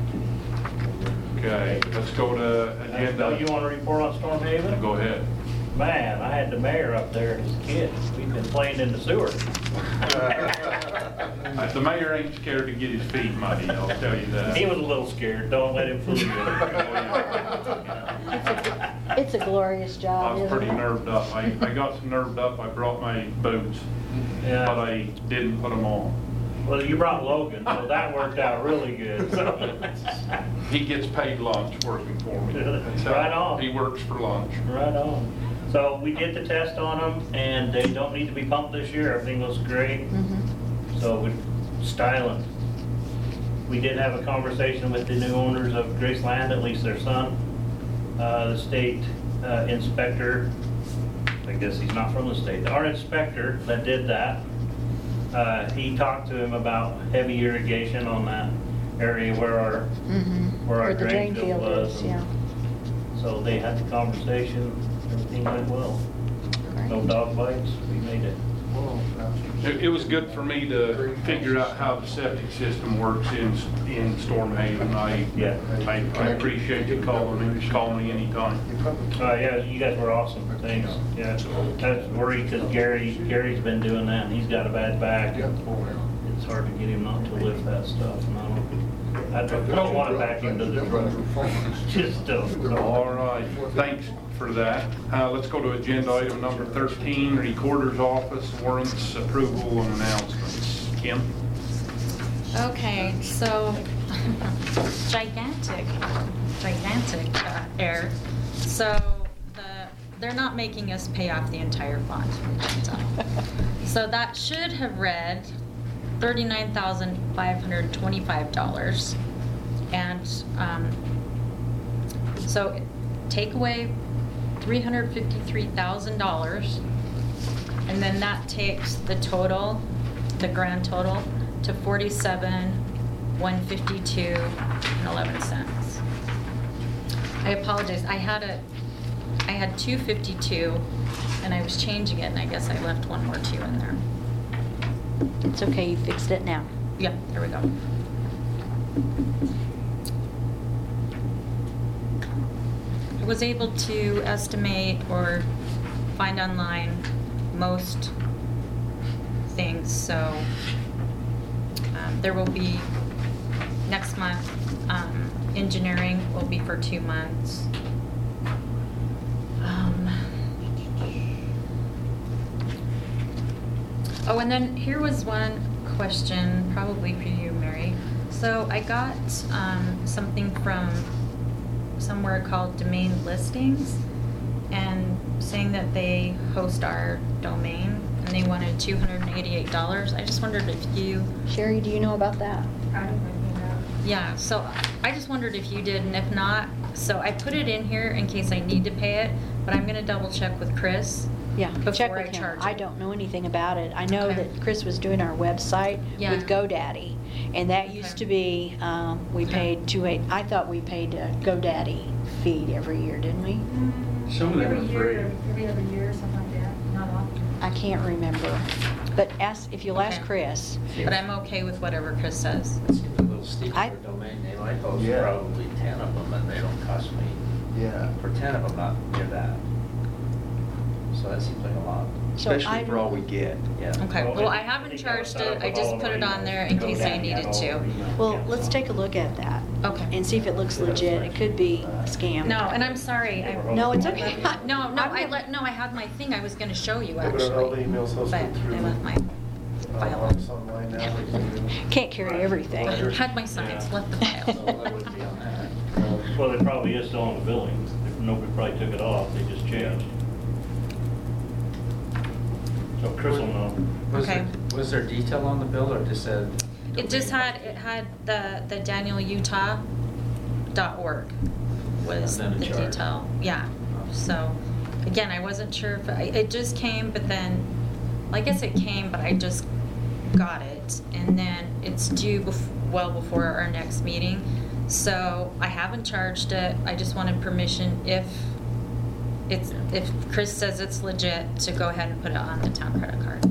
Okay, let's go to Uh, agenda. You want to report on Stormhaven? Go ahead. Man, I had the mayor up there as a kid. We've been playing in the sewer. Uh, The mayor ain't scared to get his feet muddy, I'll tell you that. He was a little scared. Don't let him fool you. It's a glorious I job, was isn't it? pretty nerved up. I, I got so nerved up, I brought my boots, but Yeah. I didn't put them on. Well, you brought Logan, so that worked out really good. so. He gets paid lunch working for me. That's how- Right on. He works for lunch. Right on. So we did the test on them, and they don't need to be pumped this year. Everything looks great. Mhm. So we're styling. We did have a conversation with the new owners of Graceland, at least their son. Uh, the state uh, inspector, I guess he's not from the state, our inspector that did that, uh, he talked to him about heavy irrigation on that area where our, Mhm. where our Where the drain drain field field was. is, yeah. So they had the conversation, everything went well. No Great. dog bites, we made it. It, it was good for me to figure out how the septic system works in, in Stormhaven. I, Yeah. I, I appreciate you calling me, call me anytime. Uh, yeah, you guys were awesome, thanks. Yeah, I was worried because Gary, Gary's been doing that and he's got a bad back. It's hard to get him not to lift that stuff, and I don't, I don't- don't want to back him to the front. Just don't. All right, thanks for that. Uh, let's go to agenda item number thirteen, Recorder's Office, warrants, approval, and announcements. Kim? Okay, so gigantic, gigantic uh, error. So the, they're not making us pay off the entire bond. So that should have read thirty-nine thousand five hundred twenty-five dollars. And um, so take away three hundred fifty-three thousand dollars, and then that takes the total, the grand total, to forty-seven one fifty-two and eleven cents. I apologize. I had a, I had two fifty-two, and I was changing it, and I guess I left one more two in there. It's okay, you fixed it now. Yeah, there we go. I was able to estimate or find online most things, so um, there will be, next month, um, engineering will be for two months. Um, Oh, and then here was one question, probably for you, Mary. So I got um, something from somewhere called Domain Listings, and saying that they host our domain, and they wanted two hundred eighty-eight dollars. I just wondered if you... Sherry, do you know about that? I don't know that. Yeah, so I just wondered if you did, and if not, so I put it in here in case I need to pay it, but I'm gonna double check with Chris Yeah, check before with I him. charge I it. don't know anything about it. I know Okay. that Chris was doing our website Yeah. with GoDaddy, and that used Okay. to be, um, we Okay. paid two eight, I thought we paid a GoDaddy feed every year, didn't we? Some of them are free. Every other year, something like that, not often. I can't remember. But ask, if you'll ask Okay. Chris. But I'm okay with whatever Chris says. It seems a little steep I- for a domain name. I post Yeah. probably ten of them and they don't cost me, Yeah. for ten of them, not near that. So that seems like a lot. So Especially I- for all we get. Yeah. Okay, Well, well, I I haven't think charged that was it, I set just up put it with all on the there in emails. case I needed to. Well, let's take a look at that. Okay. And see if it looks legit. It could be a scam. No, and I'm sorry, I. No, it's okay. No, no, I'm I not- let, no, I had my thing I was gonna show you Yeah, but all the actually. emails also But through, I left my uh, file. Mark's online now, we can do. Can't carry everything. I had my signs, Yeah. left the file. So that would be on that. Uh, Well, it probably is still on the billing. If nobody probably took it off, they just changed. So Chris will know. Was Okay. there, was there detail on the bill or just said? It just had, it had the, the Daniel Utah dot org was And then a the charge. detail. Yeah, so, again, I wasn't sure if, I- it just came, but then, I guess it came, but I just got it. And then it's due bef- well before our next meeting. So I haven't charged it. I just wanted permission if it's, if Chris says it's legit, to go ahead and put it on the town credit card.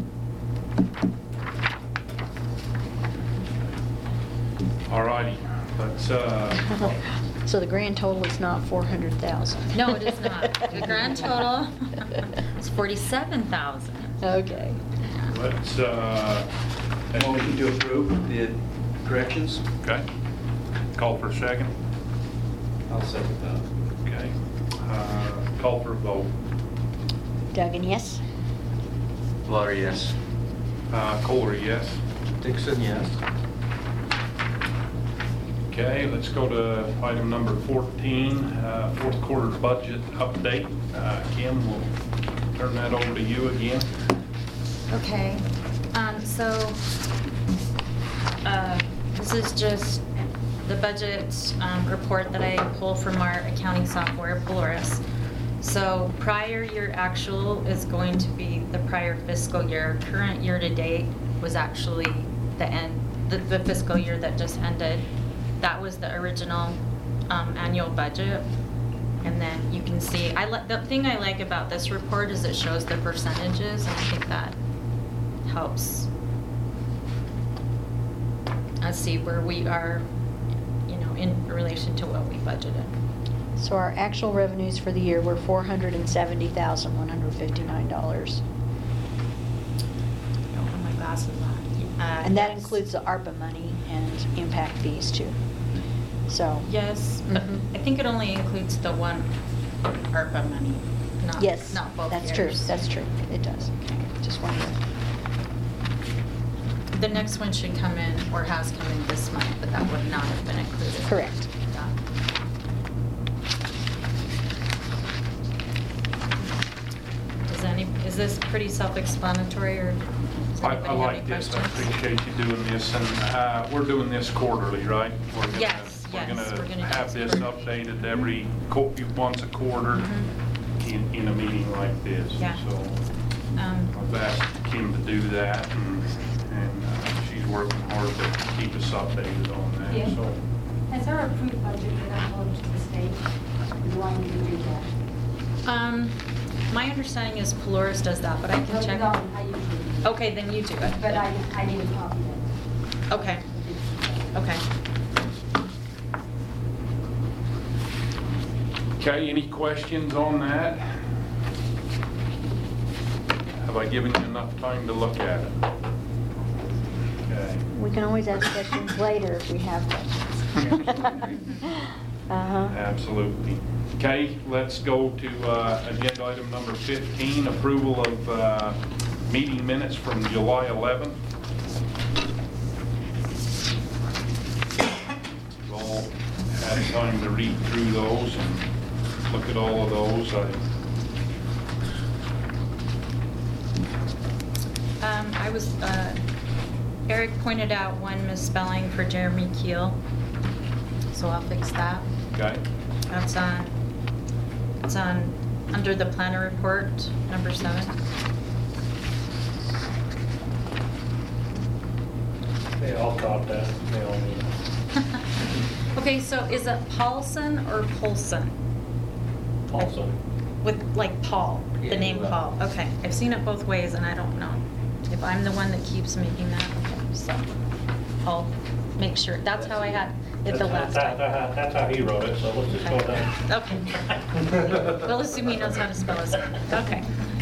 All righty, let's, uh, So the grand total is not four hundred thousand? No, it is not. The grand total is forty-seven thousand. Okay. let's, uh, Motion to approve the corrections? okay. Call for a second. I'll second that. Okay. Uh, Call for a vote. Duggan, yes? Lauder, yes. Uh, Kohler, yes. Dixon, yes. Okay, let's go to item number fourteen, uh, fourth quarter budget update. Uh, Kim, we'll turn that over to you again. Okay, um, so, uh, this is just the budget, um, report that I pull from our accounting software, Polaris. So prior year actual is going to be the prior fiscal year. Current year to date was actually the end, the, the fiscal year that just ended. That was the original, um, annual budget. And then you can see, I like, the thing I like about this report is it shows the percentages, and I think that helps us see where we are, you know, in relation to what we budgeted. So our actual revenues for the year were four hundred seventy thousand, one hundred fifty-nine dollars. I don't have my glasses on. Uh, And that yes. includes the ARPA money and impact fees too. So. Yes, but Mhm. I think it only includes the one ARPA money, not, Yes, not both that's true, years. that's true, it does. Just one year. The next one should come in, or has come in this month, but that would not have been included. Correct. Yeah. Is any, is this pretty self-explanatory, or does I, anybody I have like any this, I questions? appreciate you doing this, and, uh, we're doing this quarterly, right? We're gonna- Yes, yes, we're gonna do have this this quarterly. updated every, qu- once a quarter Mhm. in, in a meeting like this. Yeah. So Um, I've asked Kim to do that, and, and uh, she's working hard to keep us updated on that, Yeah. so. Has our approved budget been uploaded to the state? Do you want me to do that? Um, my understanding is Polaris does that, but I can No, check. No, I usually do. Okay, then you do it. But I, I need a copy of it. Okay, okay. Okay, any questions on that? Have I given you enough time to look at it? Okay. We can always ask questions later if we have questions. Uh-huh. Absolutely. Okay, let's go to uh, agenda item number fifteen, approval of uh, meeting minutes from July eleventh. We've all had time to read through those and look at all of those. I Um, I was, uh, Eric pointed out one misspelling for Jeremy Keel, so I'll fix that. Okay, That's on, it's on under the planner report, number seven. They all thought that, they all knew. Okay, so is it Paulson or Polson? Also, With, like Paul, the Yeah, name well. Paul? Okay, I've seen it both ways and I don't know if I'm the one that keeps making that. Okay, so I'll make sure. That's how I had it the last That's- time. that's- That's how he wrote it, so let's just go with that. Okay. We'll assume he knows how to spell his name. Okay.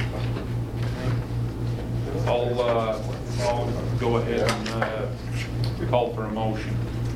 I'll, uh, I'll go ahead and uh, call for a motion.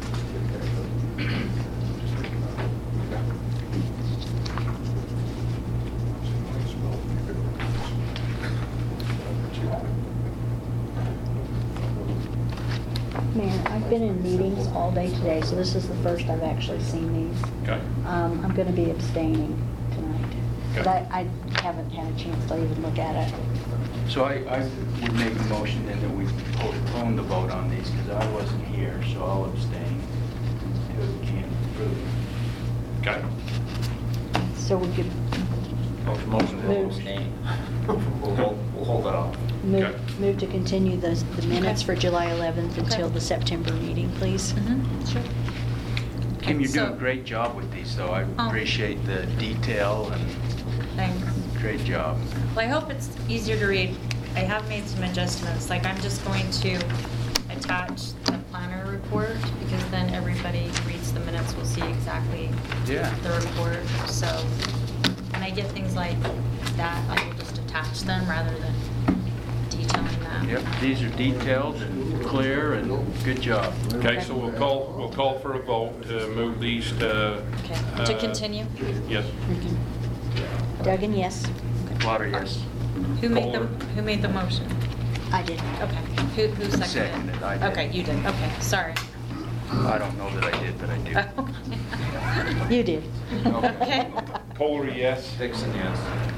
Mayor, I've been in meetings all day today, so this is the first I've actually seen these. Okay. Um, I'm going to be abstaining tonight. But Okay. I I haven't had a chance to even look at it. So I, I would make a motion then that we postpone the vote on these, because I wasn't here, so I'll abstain until we can approve. Okay. So we could Motion to Move. abstain. We'll hold, we'll hold that off. move, Okay. move to continue the, the minutes Okay. for July eleventh until Okay. the September meeting, please. Mm-hmm, sure. Kim, you're doing So- a great job with these, though. I Oh. appreciate the detail and Thanks. great job. Well, I hope it's easier to read. I have made some adjustments, like I'm just going to attach the planner report, because then everybody who reads the minutes will see exactly Yeah. the report. So when I get things like that, I will just attach them rather than detailing them. Yep, these are detailed and clear and good job. Okay, so we'll call, we'll call for a vote to move these to... Okay, to uh, continue? Yes. Duggan, yes. Lauder, yes. Who made the, Kohler. who made the motion? I did. Okay, who, who seconded? Seconded, I did. Okay, you did, okay, sorry. I don't know that I did, but I do. You did. Okay. Kohler, yes. Dixon, yes.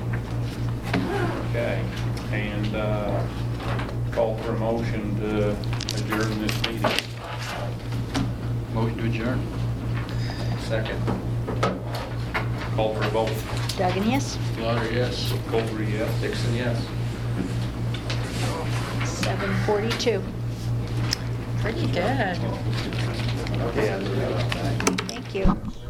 Okay, and uh, call for a motion to adjourn this meeting. Motion to adjourn. Second. Call for a vote. Duggan, yes. Lauder, yes. Kohler, yes. Dixon, yes. seven forty-two. Pretty good. Thank you.